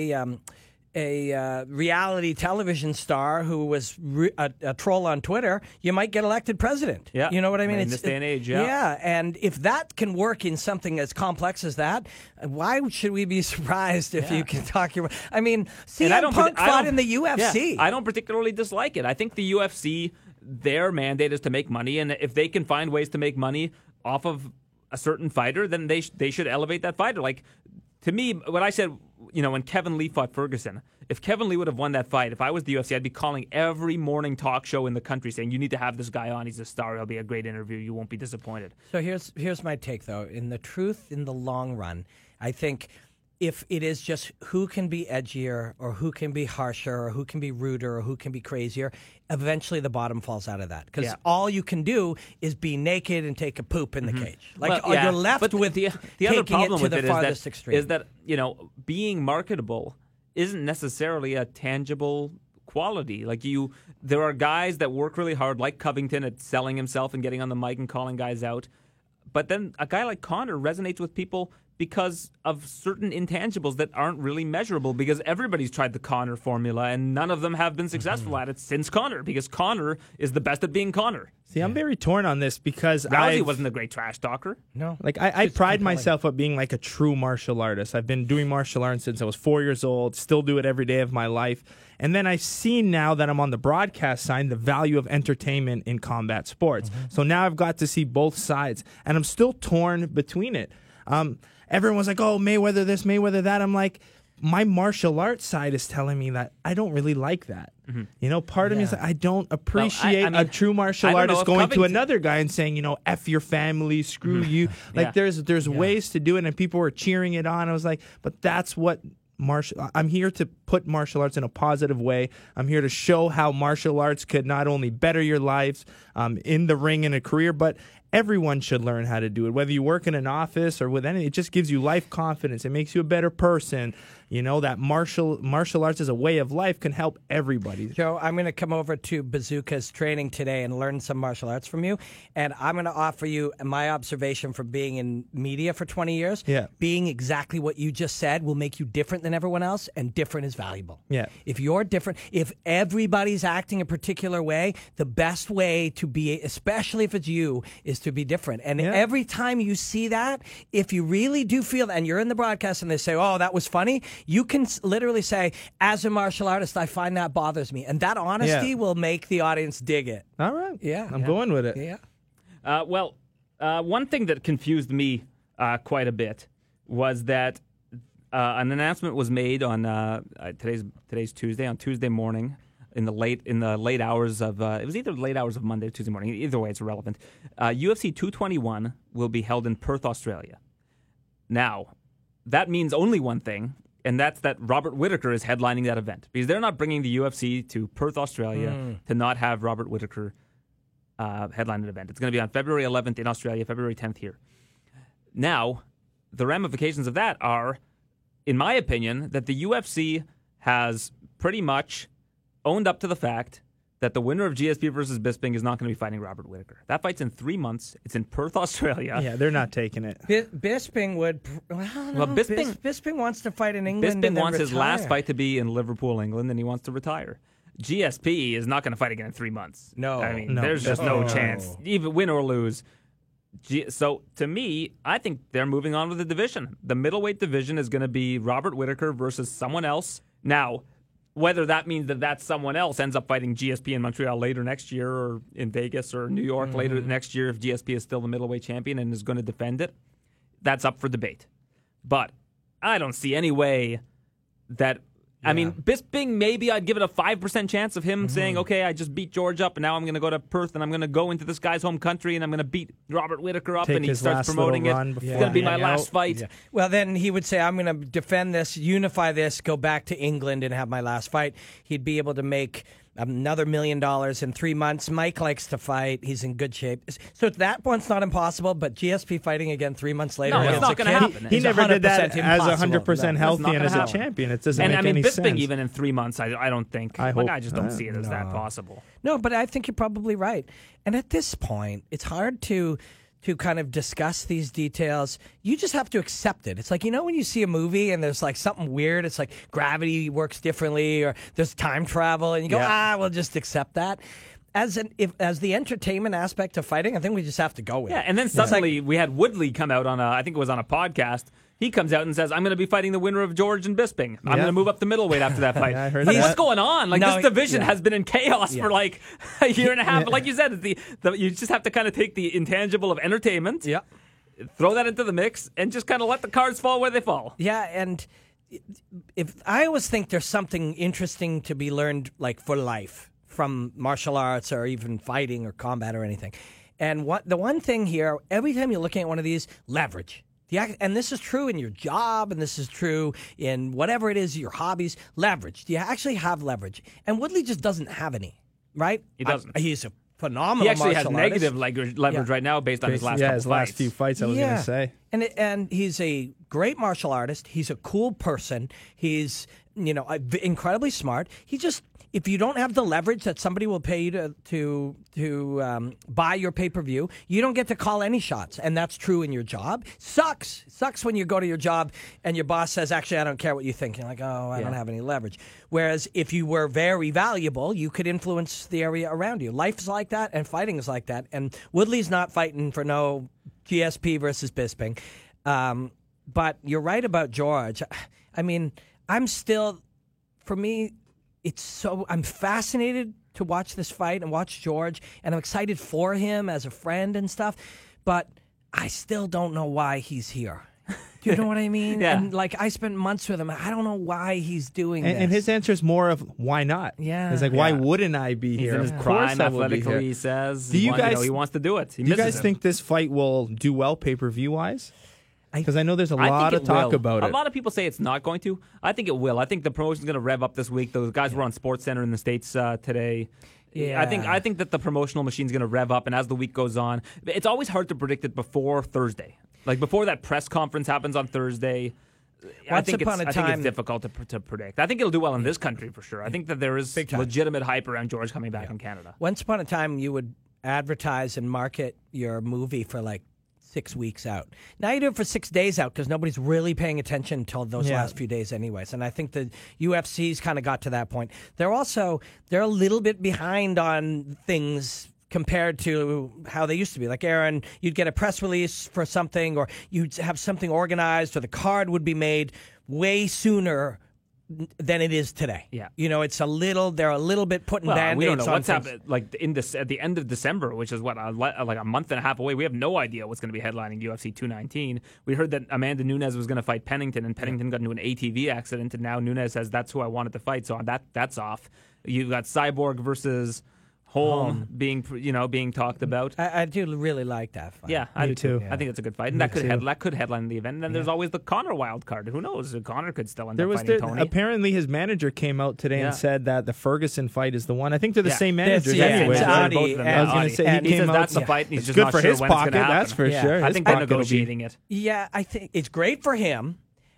a reality television star who was a troll on Twitter, you might get elected president. Yeah. You know what I mean? In this day and age, Yeah, and if that can work in something as complex as that, why should we be surprised if you can talk your... I mean, CM Punk fought in the UFC. Yeah, I don't particularly dislike it. I think the UFC, their mandate is to make money, and if they can find ways to make money off of a certain fighter, then they should elevate that fighter. Like, to me, what I said, when Kevin Lee fought Ferguson, if Kevin Lee would have won that fight, if I was the UFC, I'd be calling every morning talk show in the country saying, you need to have this guy on. He's a star. He'll be a great interview. You won't be disappointed. So here's my take, though. In the long run, I think if it is just who can be edgier or who can be harsher or who can be ruder or who can be crazier, eventually the bottom falls out of that. Because all you can do is be naked and take a poop in the cage. You're left with the other problem it to with the it farthest extreme. is that being marketable isn't necessarily a tangible quality. There are guys that work really hard, like Covington, at selling himself and getting on the mic and calling guys out. But then a guy like Conor resonates with people because of certain intangibles that aren't really measurable, because everybody's tried the Conor formula and none of them have been successful at it since Conor, because Conor is the best at being Conor. See, I'm very torn on this because Rousey wasn't a great trash talker. No. I pride myself on being like a true martial artist. I've been doing martial arts since I was 4 years old, still do it every day of my life. And then I've seen now that I'm on the broadcast side, the value of entertainment in combat sports. So now I've got to see both sides, and I'm still torn between it. everyone was like, oh, Mayweather this, Mayweather that. I'm like, my martial arts side is telling me that I don't really like that. You know, part of me is like, I don't appreciate a true martial artist going to another guy and saying, you know, F your family, screw you. Like there's ways to do it, and people were cheering it on. I was like, but that's what I'm here to put martial arts in a positive way. I'm here to show how martial arts could not only better your lives in the ring and a career, but everyone should learn how to do it. Whether you work in an office or with anything, it just gives you life confidence. It makes you a better person. You know, that martial arts as a way of life can help everybody. Joe, I'm going to come over to Bazooka's training today and learn some martial arts from you. And I'm going to offer you my observation from being in media for 20 years. Yeah. Being exactly what you just said will make you different than everyone else, and different is valuable. Yeah. If you're different, if everybody's acting a particular way, the best way to be, especially if it's you, is to be different. And every time you see that, if you really do feel that, and you're in the broadcast and they say, oh, that was funny, you can literally say, as a martial artist, I find that bothers me. And that honesty will make the audience dig it. All right. Yeah. I'm going with it. Yeah. One thing that confused me quite a bit was that an announcement was made on today's Tuesday, on Tuesday morning, in the late hours of it was either late hours of Monday or Tuesday morning. Either way, it's irrelevant. UFC 221 will be held in Perth, Australia. Now, that means only one thing, and that's that Robert Whittaker is headlining that event, because they're not bringing the UFC to Perth, Australia to not have Robert Whittaker headline an event. It's going to be on February 11th in Australia, February 10th here. Now, the ramifications of that are, in my opinion, that the UFC has pretty much owned up to the fact that the winner of GSP versus Bisping is not going to be fighting Robert Whittaker. That fight's in 3 months. It's in Perth, Australia. Yeah, they're not taking it. Bisping would... Well, Bisping wants to fight in England. Bisping wants his last fight to be in Liverpool, England, and he wants to retire. GSP is not going to fight again in 3 months. No. I mean, there's just no chance. Even win or lose. So, to me, I think they're moving on with the division. The middleweight division is going to be Robert Whittaker versus someone else. Now, whether that means that someone else ends up fighting GSP in Montreal later next year, or in Vegas or New York later next year, if GSP is still the middleweight champion and is going to defend it, that's up for debate. But I don't see any way that... I mean, Bisping, maybe I'd give it a 5% chance of him saying, okay, I just beat George up, and now I'm going to go to Perth, and I'm going to go into this guy's home country, and I'm going to beat Robert Whittaker up, and he starts promoting it. It's going to be my last fight. Yeah. Well, then he would say, I'm going to defend this, unify this, go back to England and have my last fight. He'd be able to make another $1 million in 3 months. Mike likes to fight. He's in good shape. So that one's not impossible, but GSP fighting again 3 months later. No, it's not going to happen. He never did that as 100% healthy and as a champion. It doesn't make any sense. And I mean, Bisping, even in 3 months, I don't think. I just don't see it as that possible. No, but I think you're probably right. And at this point, it's hard to kind of discuss these details. You just have to accept it. It's like, you know, when you see a movie and there's like something weird, it's like gravity works differently, or there's time travel, and you go, we'll just accept that. As the entertainment aspect of fighting, I think we just have to go with it. Yeah, and then suddenly we had Woodley come out on I think it was on a podcast. He comes out and says, I'm going to be fighting the winner of George and Bisping. I'm going to move up to middleweight after that fight. I heard like, that. What's going on? Like, this division has been in chaos for like a year and a half. But like you said, you just have to kind of take the intangible of entertainment, throw that into the mix, and just kind of let the cards fall where they fall. Yeah, and if I always think there's something interesting to be learned, like for life, from martial arts or even fighting or combat or anything. And the one thing here, every time you're looking at one of these, leverage. And this is true in your job, and this is true in whatever it is, your hobbies. Leverage. Do you actually have leverage? And Woodley just doesn't have any, right? He doesn't. He's a phenomenal He actually has martial negative artist. leverage right now based on his last couple his fights. last few fights, I was going to say. And he's a great martial artist. He's a cool person. He's, incredibly smart. He just... If you don't have the leverage that somebody will pay you to buy your pay-per-view, you don't get to call any shots, and that's true in your job. Sucks when you go to your job and your boss says, actually, I don't care what you think. You're like, I don't have any leverage. Whereas if you were very valuable, you could influence the area around you. Life is like that, and fighting is like that. And Woodley's not fighting for no GSP versus Bisping. But you're right about George. I mean, for me... I'm fascinated to watch this fight and watch George, and I'm excited for him as a friend and stuff, but I still don't know why he's here. Do you know what I mean? Yeah. And like I spent months with him. I don't know why he's doing this. And his answer is more of why not? Yeah. It's like, why wouldn't I be He's here? in his Of prime course I will be here. athletically, he says. Do you guys- he wants to do it. Do you guys think this fight will do well pay-per-view wise? Because I know there's a I lot think of talk will. about it. A lot of people say it's not going to. I think it will. I think the promotion's going to rev up this week. Those guys were on SportsCenter in the States today. Yeah. I think that the promotional machine's going to rev up, and as the week goes on, it's always hard to predict it before Thursday. Like before that press conference happens on Thursday. I think it's difficult to predict. I think it'll do well in this country for sure. I think that there is legitimate hype around George coming back in Canada. Once upon a time, you would advertise and market your movie for like 6 weeks out. Now you do it for 6 days out because nobody's really paying attention until those last few days anyways. And I think the UFC's kind of got to that point. They're a little bit behind on things compared to how they used to be. Like, Aaron, you'd get a press release for something, or you'd have something organized, or the card would be made way sooner than it is today. Yeah. You know, they're a little bit putting Band-Aids we don't know what's things. happening. Like at the end of December, which is like a month and a half away. We have no idea what's going to be headlining UFC 219. We heard that Amanda Nunes was going to fight Pennington, and Pennington got into an ATV accident, and now Nunes says that's who I wanted to fight. So that's off. You've got Cyborg versus Holm being talked about. I do really like that fight. Yeah, I do too. Yeah. I think it's a good fight, and that could headline the event. And then there's always the Conor wild card. Who knows? Conor could still end up fighting Tony. Apparently, his manager came out today and said that the Ferguson fight is the one. I think they're the same managers. It's Audi. Both of them. I was going to say he says that's the fight, and he's just good not for sure his when it's pocket. gonna happen. That's for sure. I think they're negotiating it. Yeah, I think it's great for him.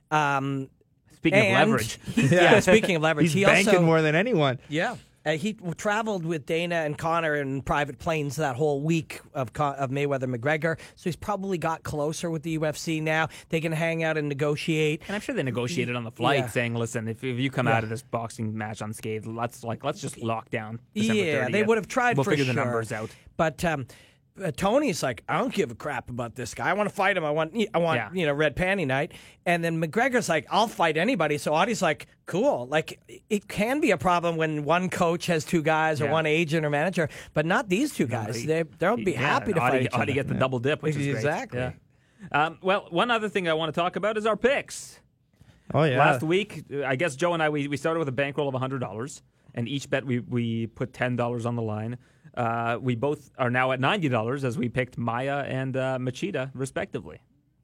Speaking of leverage, speaking of leverage, he's banking more than anyone. Yeah. He traveled with Dana and Conor in private planes that whole week of Mayweather-McGregor, so he's probably got closer with the UFC now. They can hang out and negotiate. And I'm sure they negotiated on the flight, saying, "Listen, if you come out of this boxing match unscathed, let's just lock down December 30th. They would have tried. We'll for figure sure. the numbers out. But Tony's like, I don't give a crap about this guy. I want to fight him. I want red panty night. And then McGregor's like, I'll fight anybody. So Audie's like, cool. Like, it can be a problem when one coach has two guys or one agent or manager, but not these two guys. They'll be happy to fight each other. Audie get the double dip, which is great. Exactly. Yeah. Well, one other thing I want to talk about is our picks. Oh yeah. Last week, I guess Joe and I we started with a bankroll of $100, and each bet we put $10 on the line. We both are now at $90 as we picked Maya and Machida, respectively.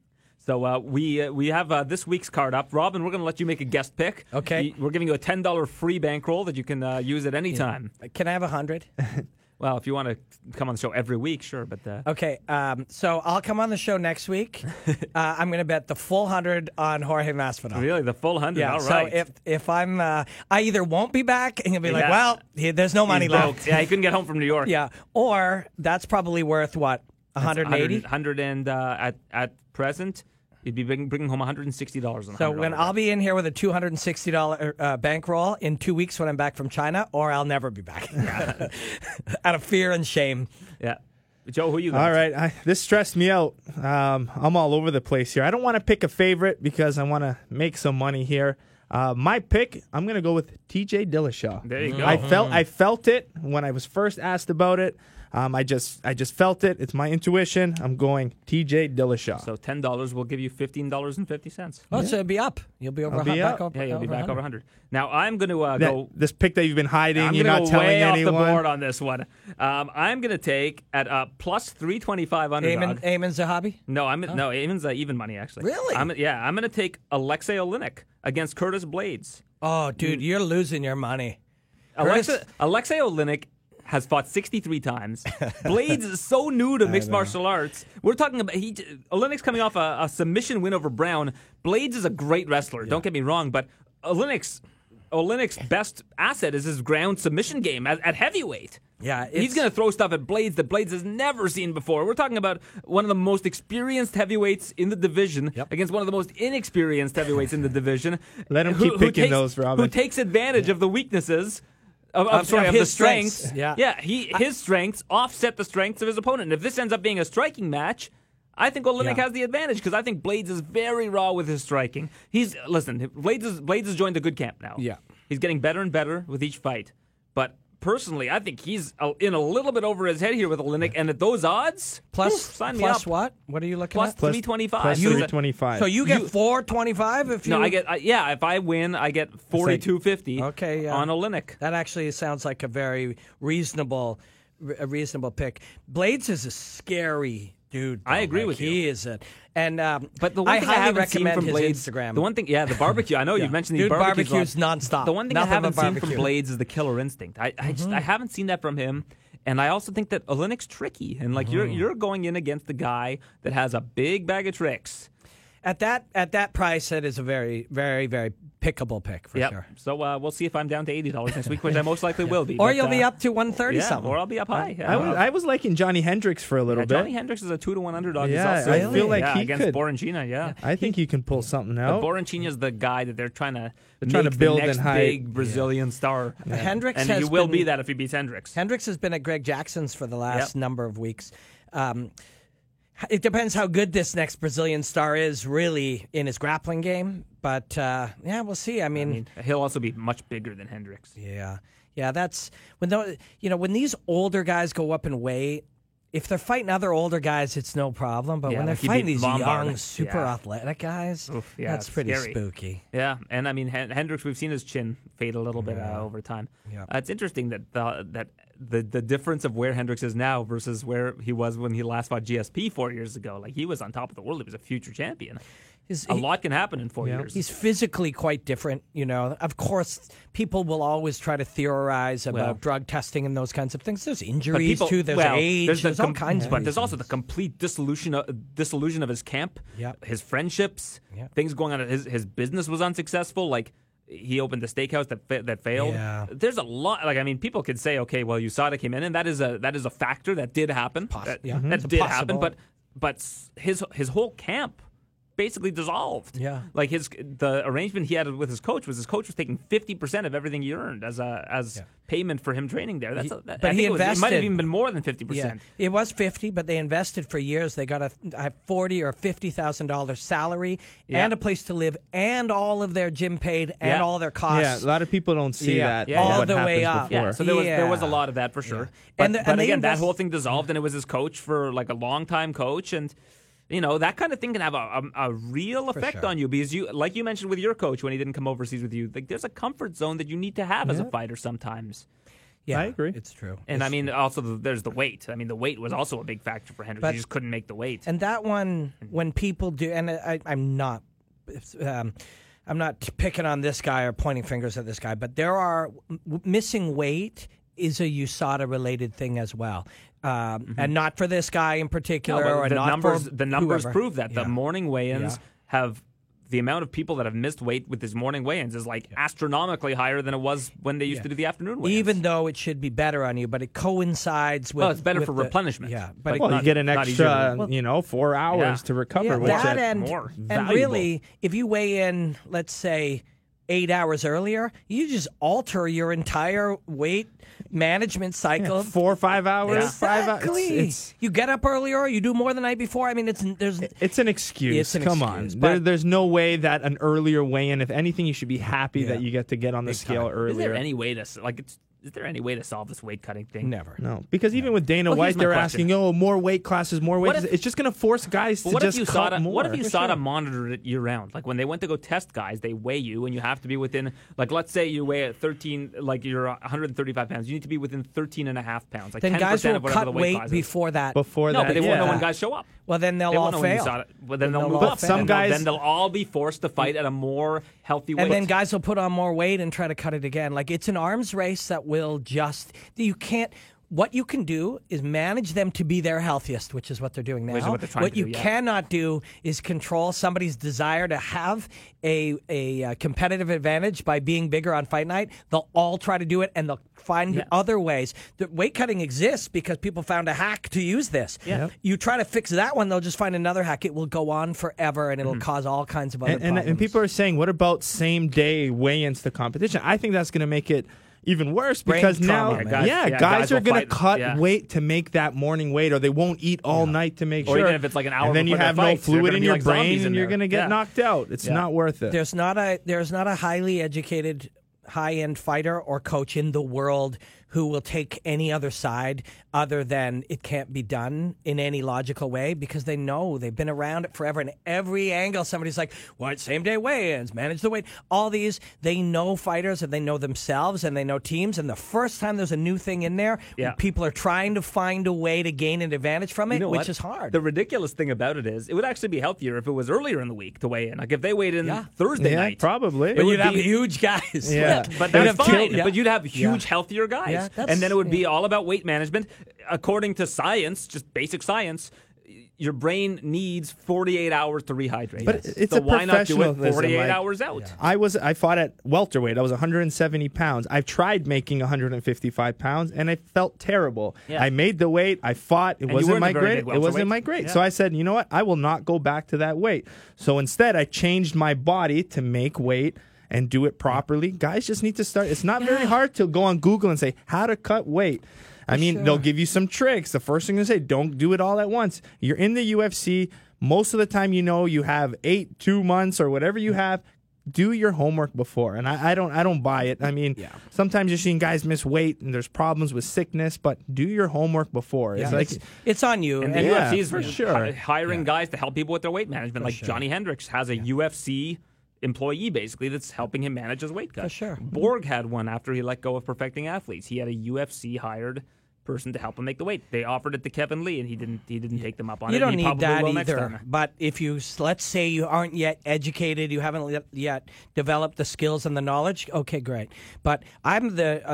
So we have this week's card up. Robin, we're going to let you make a guest pick. Okay. We're giving you a $10 free bankroll that you can use at any time. Can I have 100? Well, if you want to come on the show every week, sure. But okay, so I'll come on the show next week. I'm going to bet the full 100 on Jorge Masvidal. Really, the full 100? Yeah. All right. So if I'm, I either won't be back and you'll be like, well, there's no money left. Yeah, he couldn't get home from New York. Yeah. Or that's probably worth what, 180? 100 and at present. You'd be bringing home $160 on. So when I'll be in here with a $260 bankroll in 2 weeks when I'm back from China, or I'll never be back out of fear and shame. Yeah, Joe, who you got? All right, this stressed me out. I'm all over the place here. I don't want to pick a favorite because I want to make some money here. My pick, I'm going to go with TJ Dillashaw. There you go. I felt it when I was first asked about it. I just felt it. It's my intuition. I'm going TJ Dillashaw. So $10 will give you $15.50. Oh, so it'll be up. You'll be over. I'll be back up. over. Yeah, you'll be back over 100. Now I'm going to go. This pick that you've been hiding. I'm you're not go telling way anyone. off the board on this one. I'm going to take at plus 325 underdog. Ayman Zahabi? No, Ayman's even money actually. Really? I'm going to take Alexei Oleinik against Curtis Blades. Oh, dude, you're losing your money. Alexei Oleinik has fought 63 times. Blades is so new to mixed martial arts. We're talking about Oleinik's coming off a submission win over Brown. Blades is a great wrestler. Don't get me wrong, but Oleinik's best asset is his ground submission game at heavyweight. Yeah, he's going to throw stuff at Blades that Blades has never seen before. We're talking about one of the most experienced heavyweights in the division against one of the most inexperienced heavyweights in the division. Let him keep picking those, Robin. Who takes advantage of the weaknesses. Of the strengths. His strengths offset the strengths of his opponent. And if this ends up being a striking match, I think Oleinik has the advantage because I think Blades is very raw with his striking. Blades has joined a good camp now. Yeah, he's getting better and better with each fight. But personally, I think he's in a little bit over his head here with Olynyk, and at those odds, sign me up. What? What are you looking plus at? 325. Plus 325. So you get 425 if you. No, I get if I win, I get 42.50. Okay, on Olynyk. That actually sounds like a very reasonable pick. Blades is a scary dude. I agree with you. He is it. And but the one thing I highly haven't seen recommend from his Blades, Instagram. the one thing, the barbecue. I know you've mentioned these barbecues nonstop. The one thing Nothing I haven't but seen barbecue. from Blades is the killer instinct. I haven't seen that from him. And I also think that Olynyk's tricky, and like you're going in against the guy that has a big bag of tricks. At that price, it is a very, very, very pickable pick for sure. So we'll see if I'm down to $80 next week, which I most likely will be. Or but, you'll be up to 130 something. Or I'll be up high. I was liking Johnny Hendricks for a little bit. Johnny Hendricks is a 2-1 underdog. Yeah, He's also, I feel like he against could. Borancina. Yeah, I think he can pull something out. But Borancina's the guy that they're trying to build the next and hype. big Brazilian star. Hendricks and he will be that if he beats Hendricks. Hendricks has been at Greg Jackson's for the last number of weeks. It depends how good this next Brazilian star is, really, in his grappling game. But we'll see. I mean, he'll also be much bigger than Hendricks. Yeah. That's when these older guys go up in weight. If they're fighting other older guys, it's no problem. But when they're fighting these young, super athletic guys, that's pretty scary. Spooky. Yeah, and I mean Hendricks, we've seen his chin fade a little bit over time. Yeah. It's interesting that the difference of where Hendricks is now versus where he was when he last fought GSP 4 years ago. Like, he was on top of the world. He was a future champion. A lot can happen in 4 years. He's physically quite different, Of course, people will always try to theorize about drug testing and those kinds of things. There's injuries, too. There's age. There's all kinds of But there's also the complete disillusion of his camp, his friendships, things going on. His business was unsuccessful. Like, he opened the steakhouse that failed. Yeah. There's a lot. Like, I mean, people could say, okay, well, USADA came in, and that is a factor that did happen. That did happen. But his whole camp basically dissolved. Yeah. Like, the arrangement he had with his coach was taking 50% of everything he earned as payment for him training there. It might have even been more than 50%. Yeah. It was 50, but they invested for years. They got a $40,000 or $50,000 salary and a place to live and all of their gym paid and all their costs. Yeah, a lot of people don't see that. All the way up. Before. Yeah, so there was a lot of that for sure. But again, that whole thing dissolved, and it was his coach for like a long-time coach, and that kind of thing can have a real effect on you, because like you mentioned with your coach when he didn't come overseas with you, like, there's a comfort zone that you need to have as a fighter sometimes. Yeah, I agree. It's true. And also there's the weight. I mean, the weight was also a big factor for Hendricks. He just couldn't make the weight. And that one, when people do, and I'm not picking on this guy or pointing fingers at this guy, but there are missing weight is a USADA related thing as well. And not for this guy in particular, or the not numbers. for The numbers whoever. prove that the morning weigh-ins have the amount of people that have missed weight with his morning weigh-ins is like astronomically higher than it was when they used to do the afternoon weigh-ins. Even though it should be better on you, but it coincides with. Well, it's better with for replenishment. Yeah, but you get an extra, 4 hours to recover. Which that is more and valuable. really, if you weigh in, let's say, 8 hours earlier, you just alter your entire weight management cycle. 4 or 5 hours. Exactly. 5 hours. You get up earlier, you do more the night before. I mean, it's an excuse. It's an Come excuse, on. but- There's no way that an earlier weigh-in, if anything, you should be happy that you get to get on the scale earlier. Is there any way to Is there any way to solve this weight cutting thing? Never. No, because even with Dana Well, White, here's my they're question. asking, more weight classes, more weight. What if- It's just going to force guys to just cut more. What if USADA monitored it year round? Like when they went to go test guys, they weigh you, and you have to be within, like, let's say you weigh at 13, like you're 135 pounds. You need to be within 13 and a half pounds. Like Then 10% guys will of whatever cut the weight weight class is. before that. No, but they won't know yeah. when guys show up. Well, then they'll They all won't know when fail. USADA, well, then they'll They'll move all up. fail. Some guys- Then they'll all be forced to fight at a more healthy weight. And then guys will put on more weight and try to cut it again. Like, it's an arms race that will just you can't. What you can do is manage them to be their healthiest, which is what they're doing now. Which is what they're trying to you do, yeah. cannot do is control somebody's desire to have a competitive advantage by being bigger on fight night. They'll all try to do it, and they'll find other ways. The weight cutting exists because people found a hack to use this. Yeah. You try to fix that one, they'll just find another hack. It will go on forever, and it'll cause all kinds of other problems. And people are saying, what about same day weigh-ins to competition? I think that's going to make it even worse Brain because trauma, now, man. guys are will going to fight, cut weight to make that morning weight, or they won't eat all night to make Or sure. even if it's like an hour and then you before have their no fights, they're fluid gonna in be your like brain, zombies in and you're there. going to get knocked out. It's not worth it. There's not a highly educated high-end fighter or coach in the world who will take any other side other than it can't be done in any logical way because they know they've been around it forever. And every angle, somebody's like, "What same-day weigh-ins? Manage the weight." All these, they know fighters and they know themselves and they know teams. And the first time there's a new thing in there, people are trying to find a way to gain an advantage from it, which is hard. The ridiculous thing about it is, it would actually be healthier if it was earlier in the week to weigh in. Like if they weighed in Thursday night, probably. But you'd have huge guys. Yeah, but that's fine. But you'd have huge, healthier guys, and then it would be all about weight management. According to science, just basic science, your brain needs 48 hours to rehydrate. But it's a why not do it professionalism, 48 hours out? Yeah. I fought at welterweight. I was 170 pounds. I've tried making 155 pounds, and I felt terrible. Yeah. I made the weight. I fought. It wasn't my grade. It wasn't my grade. Yeah. So I said, you know what? I will not go back to that weight. So instead, I changed my body to make weight and do it properly. Guys just need to start. It's not very hard to go on Google and say how to cut weight. I mean, they'll give you some tricks. The first thing they say, don't do it all at once. You're in the UFC. Most of the time, you have 2 months or whatever you have. Do your homework before. And I don't buy it. I mean, sometimes you're seeing guys miss weight and there's problems with sickness, but do your homework before. Yeah. It's on you. And the UFC is for sure hiring guys to help people with their weight management. Johnny Hendricks has a UFC employee basically that's helping him manage his weight cut. For sure. Borg had one after he let go of Perfecting Athletes. He had a UFC hired person to help him make the weight. They offered it to Kevin Lee, and he didn't take them up on it. You don't need that either. But if let's say you aren't yet educated, you haven't yet developed the skills and the knowledge, okay, great. But I'm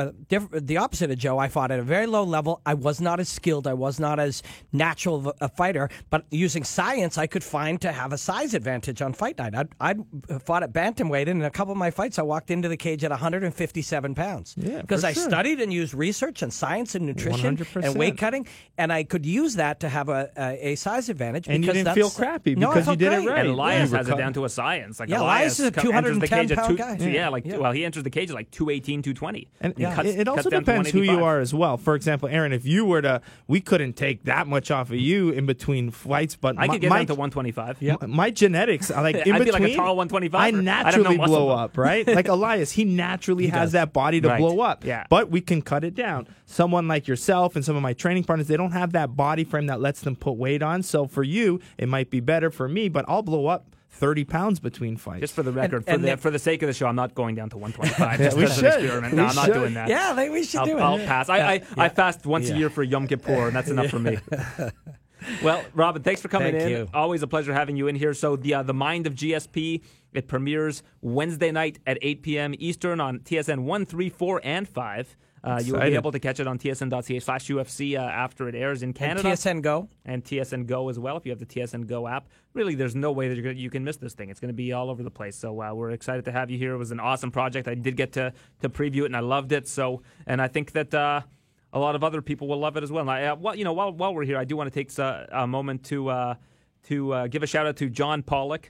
the opposite of Joe. I fought at a very low level. I was not as skilled. I was not as natural a fighter. But using science, I could find to have a size advantage on fight night. I'd fought at bantamweight, and in a couple of my fights, I walked into the cage at 157 pounds. Because I studied and used research and science and nutrition 100%. And weight cutting, and I could use that to have a size advantage. And you didn't feel crappy because you did it right. And Elias has it down to a science. Elias is a 210-pound guy. Well, he enters the cage at like 218, 220. And it also depends who you are as well. For example, Aaron, if you were to, we couldn't take that much off of you in between fights, but I could get down to 125. My genetics, like in I'd between, be like a tall 125. I naturally blow up, right? Like Elias, he naturally has that body to blow up. Yeah. But we can cut it down. Someone like yourself and some of my training partners, they don't have that body frame that lets them put weight on. So for you, it might be better. For me, but I'll blow up 30 pounds between fights. Just for the record, for the sake of the show, I'm not going down to 125. Just as an experiment. No, I'm not doing that. Yeah, we should do it. I'll pass. I fast once a year for Yom Kippur, and that's enough for me. Well, Robin, thanks for coming in. Thank you. Always a pleasure having you in here. So the Mind of GSP, it premieres Wednesday night at 8 p.m. Eastern on TSN 1, 3, 4, and 5. You'll be able to catch it on tsn.ca/UFC after it airs in Canada. And TSN Go. And TSN Go as well, if you have the TSN Go app. Really, there's no way that you can miss this thing. It's going to be all over the place. So we're excited to have you here. It was an awesome project. I did get to preview it, and I loved it. And I think that a lot of other people will love it as well. And while we're here, I do want to take a moment to give a shout-out to John Pollock,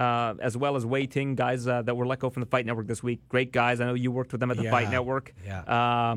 as well as Wei Ting, guys that were let go from the Fight Network this week. Great guys. I know you worked with them at the Fight Network. Yeah.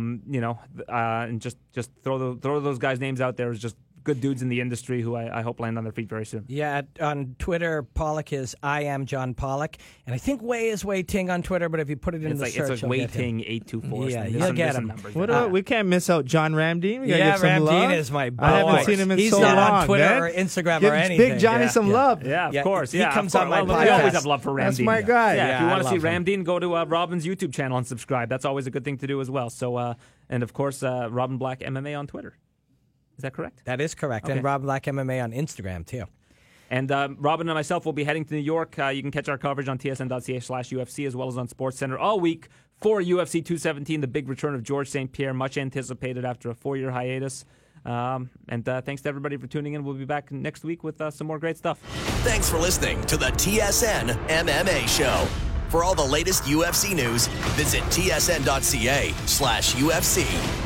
And just throw those guys' names out there is just good dudes in the industry who I hope land on their feet very soon. Yeah, on Twitter, Pollock is I am John Pollock, and I think Wei is Wei Ting on Twitter. But if you put it in the search, it's like Wei Ting 824. Yeah, you'll get him. We can't miss out John Ramdeen. Ramdeen is my boy. I haven't seen him in He's so long. He's not on Twitter or Instagram or anything. Big Johnny some love. Yeah, of course. He comes on my podcast. We always have love for Ramdeen. That's my guy. Yeah, if you want to see Ramdeen, go to Robin's YouTube channel and subscribe. That's always a good thing to do as well. So, and of course, Robin Black MMA on Twitter. Is that correct? That is correct. Okay. And Rob Black MMA on Instagram, too. And Robin and myself will be heading to New York. You can catch our coverage on tsn.ca/UFC as well as on SportsCenter all week for UFC 217, the big return of George St. Pierre, much anticipated after a 4-year hiatus. And thanks to everybody for tuning in. We'll be back next week with some more great stuff. Thanks for listening to the TSN MMA Show. For all the latest UFC news, visit tsn.ca/UFC.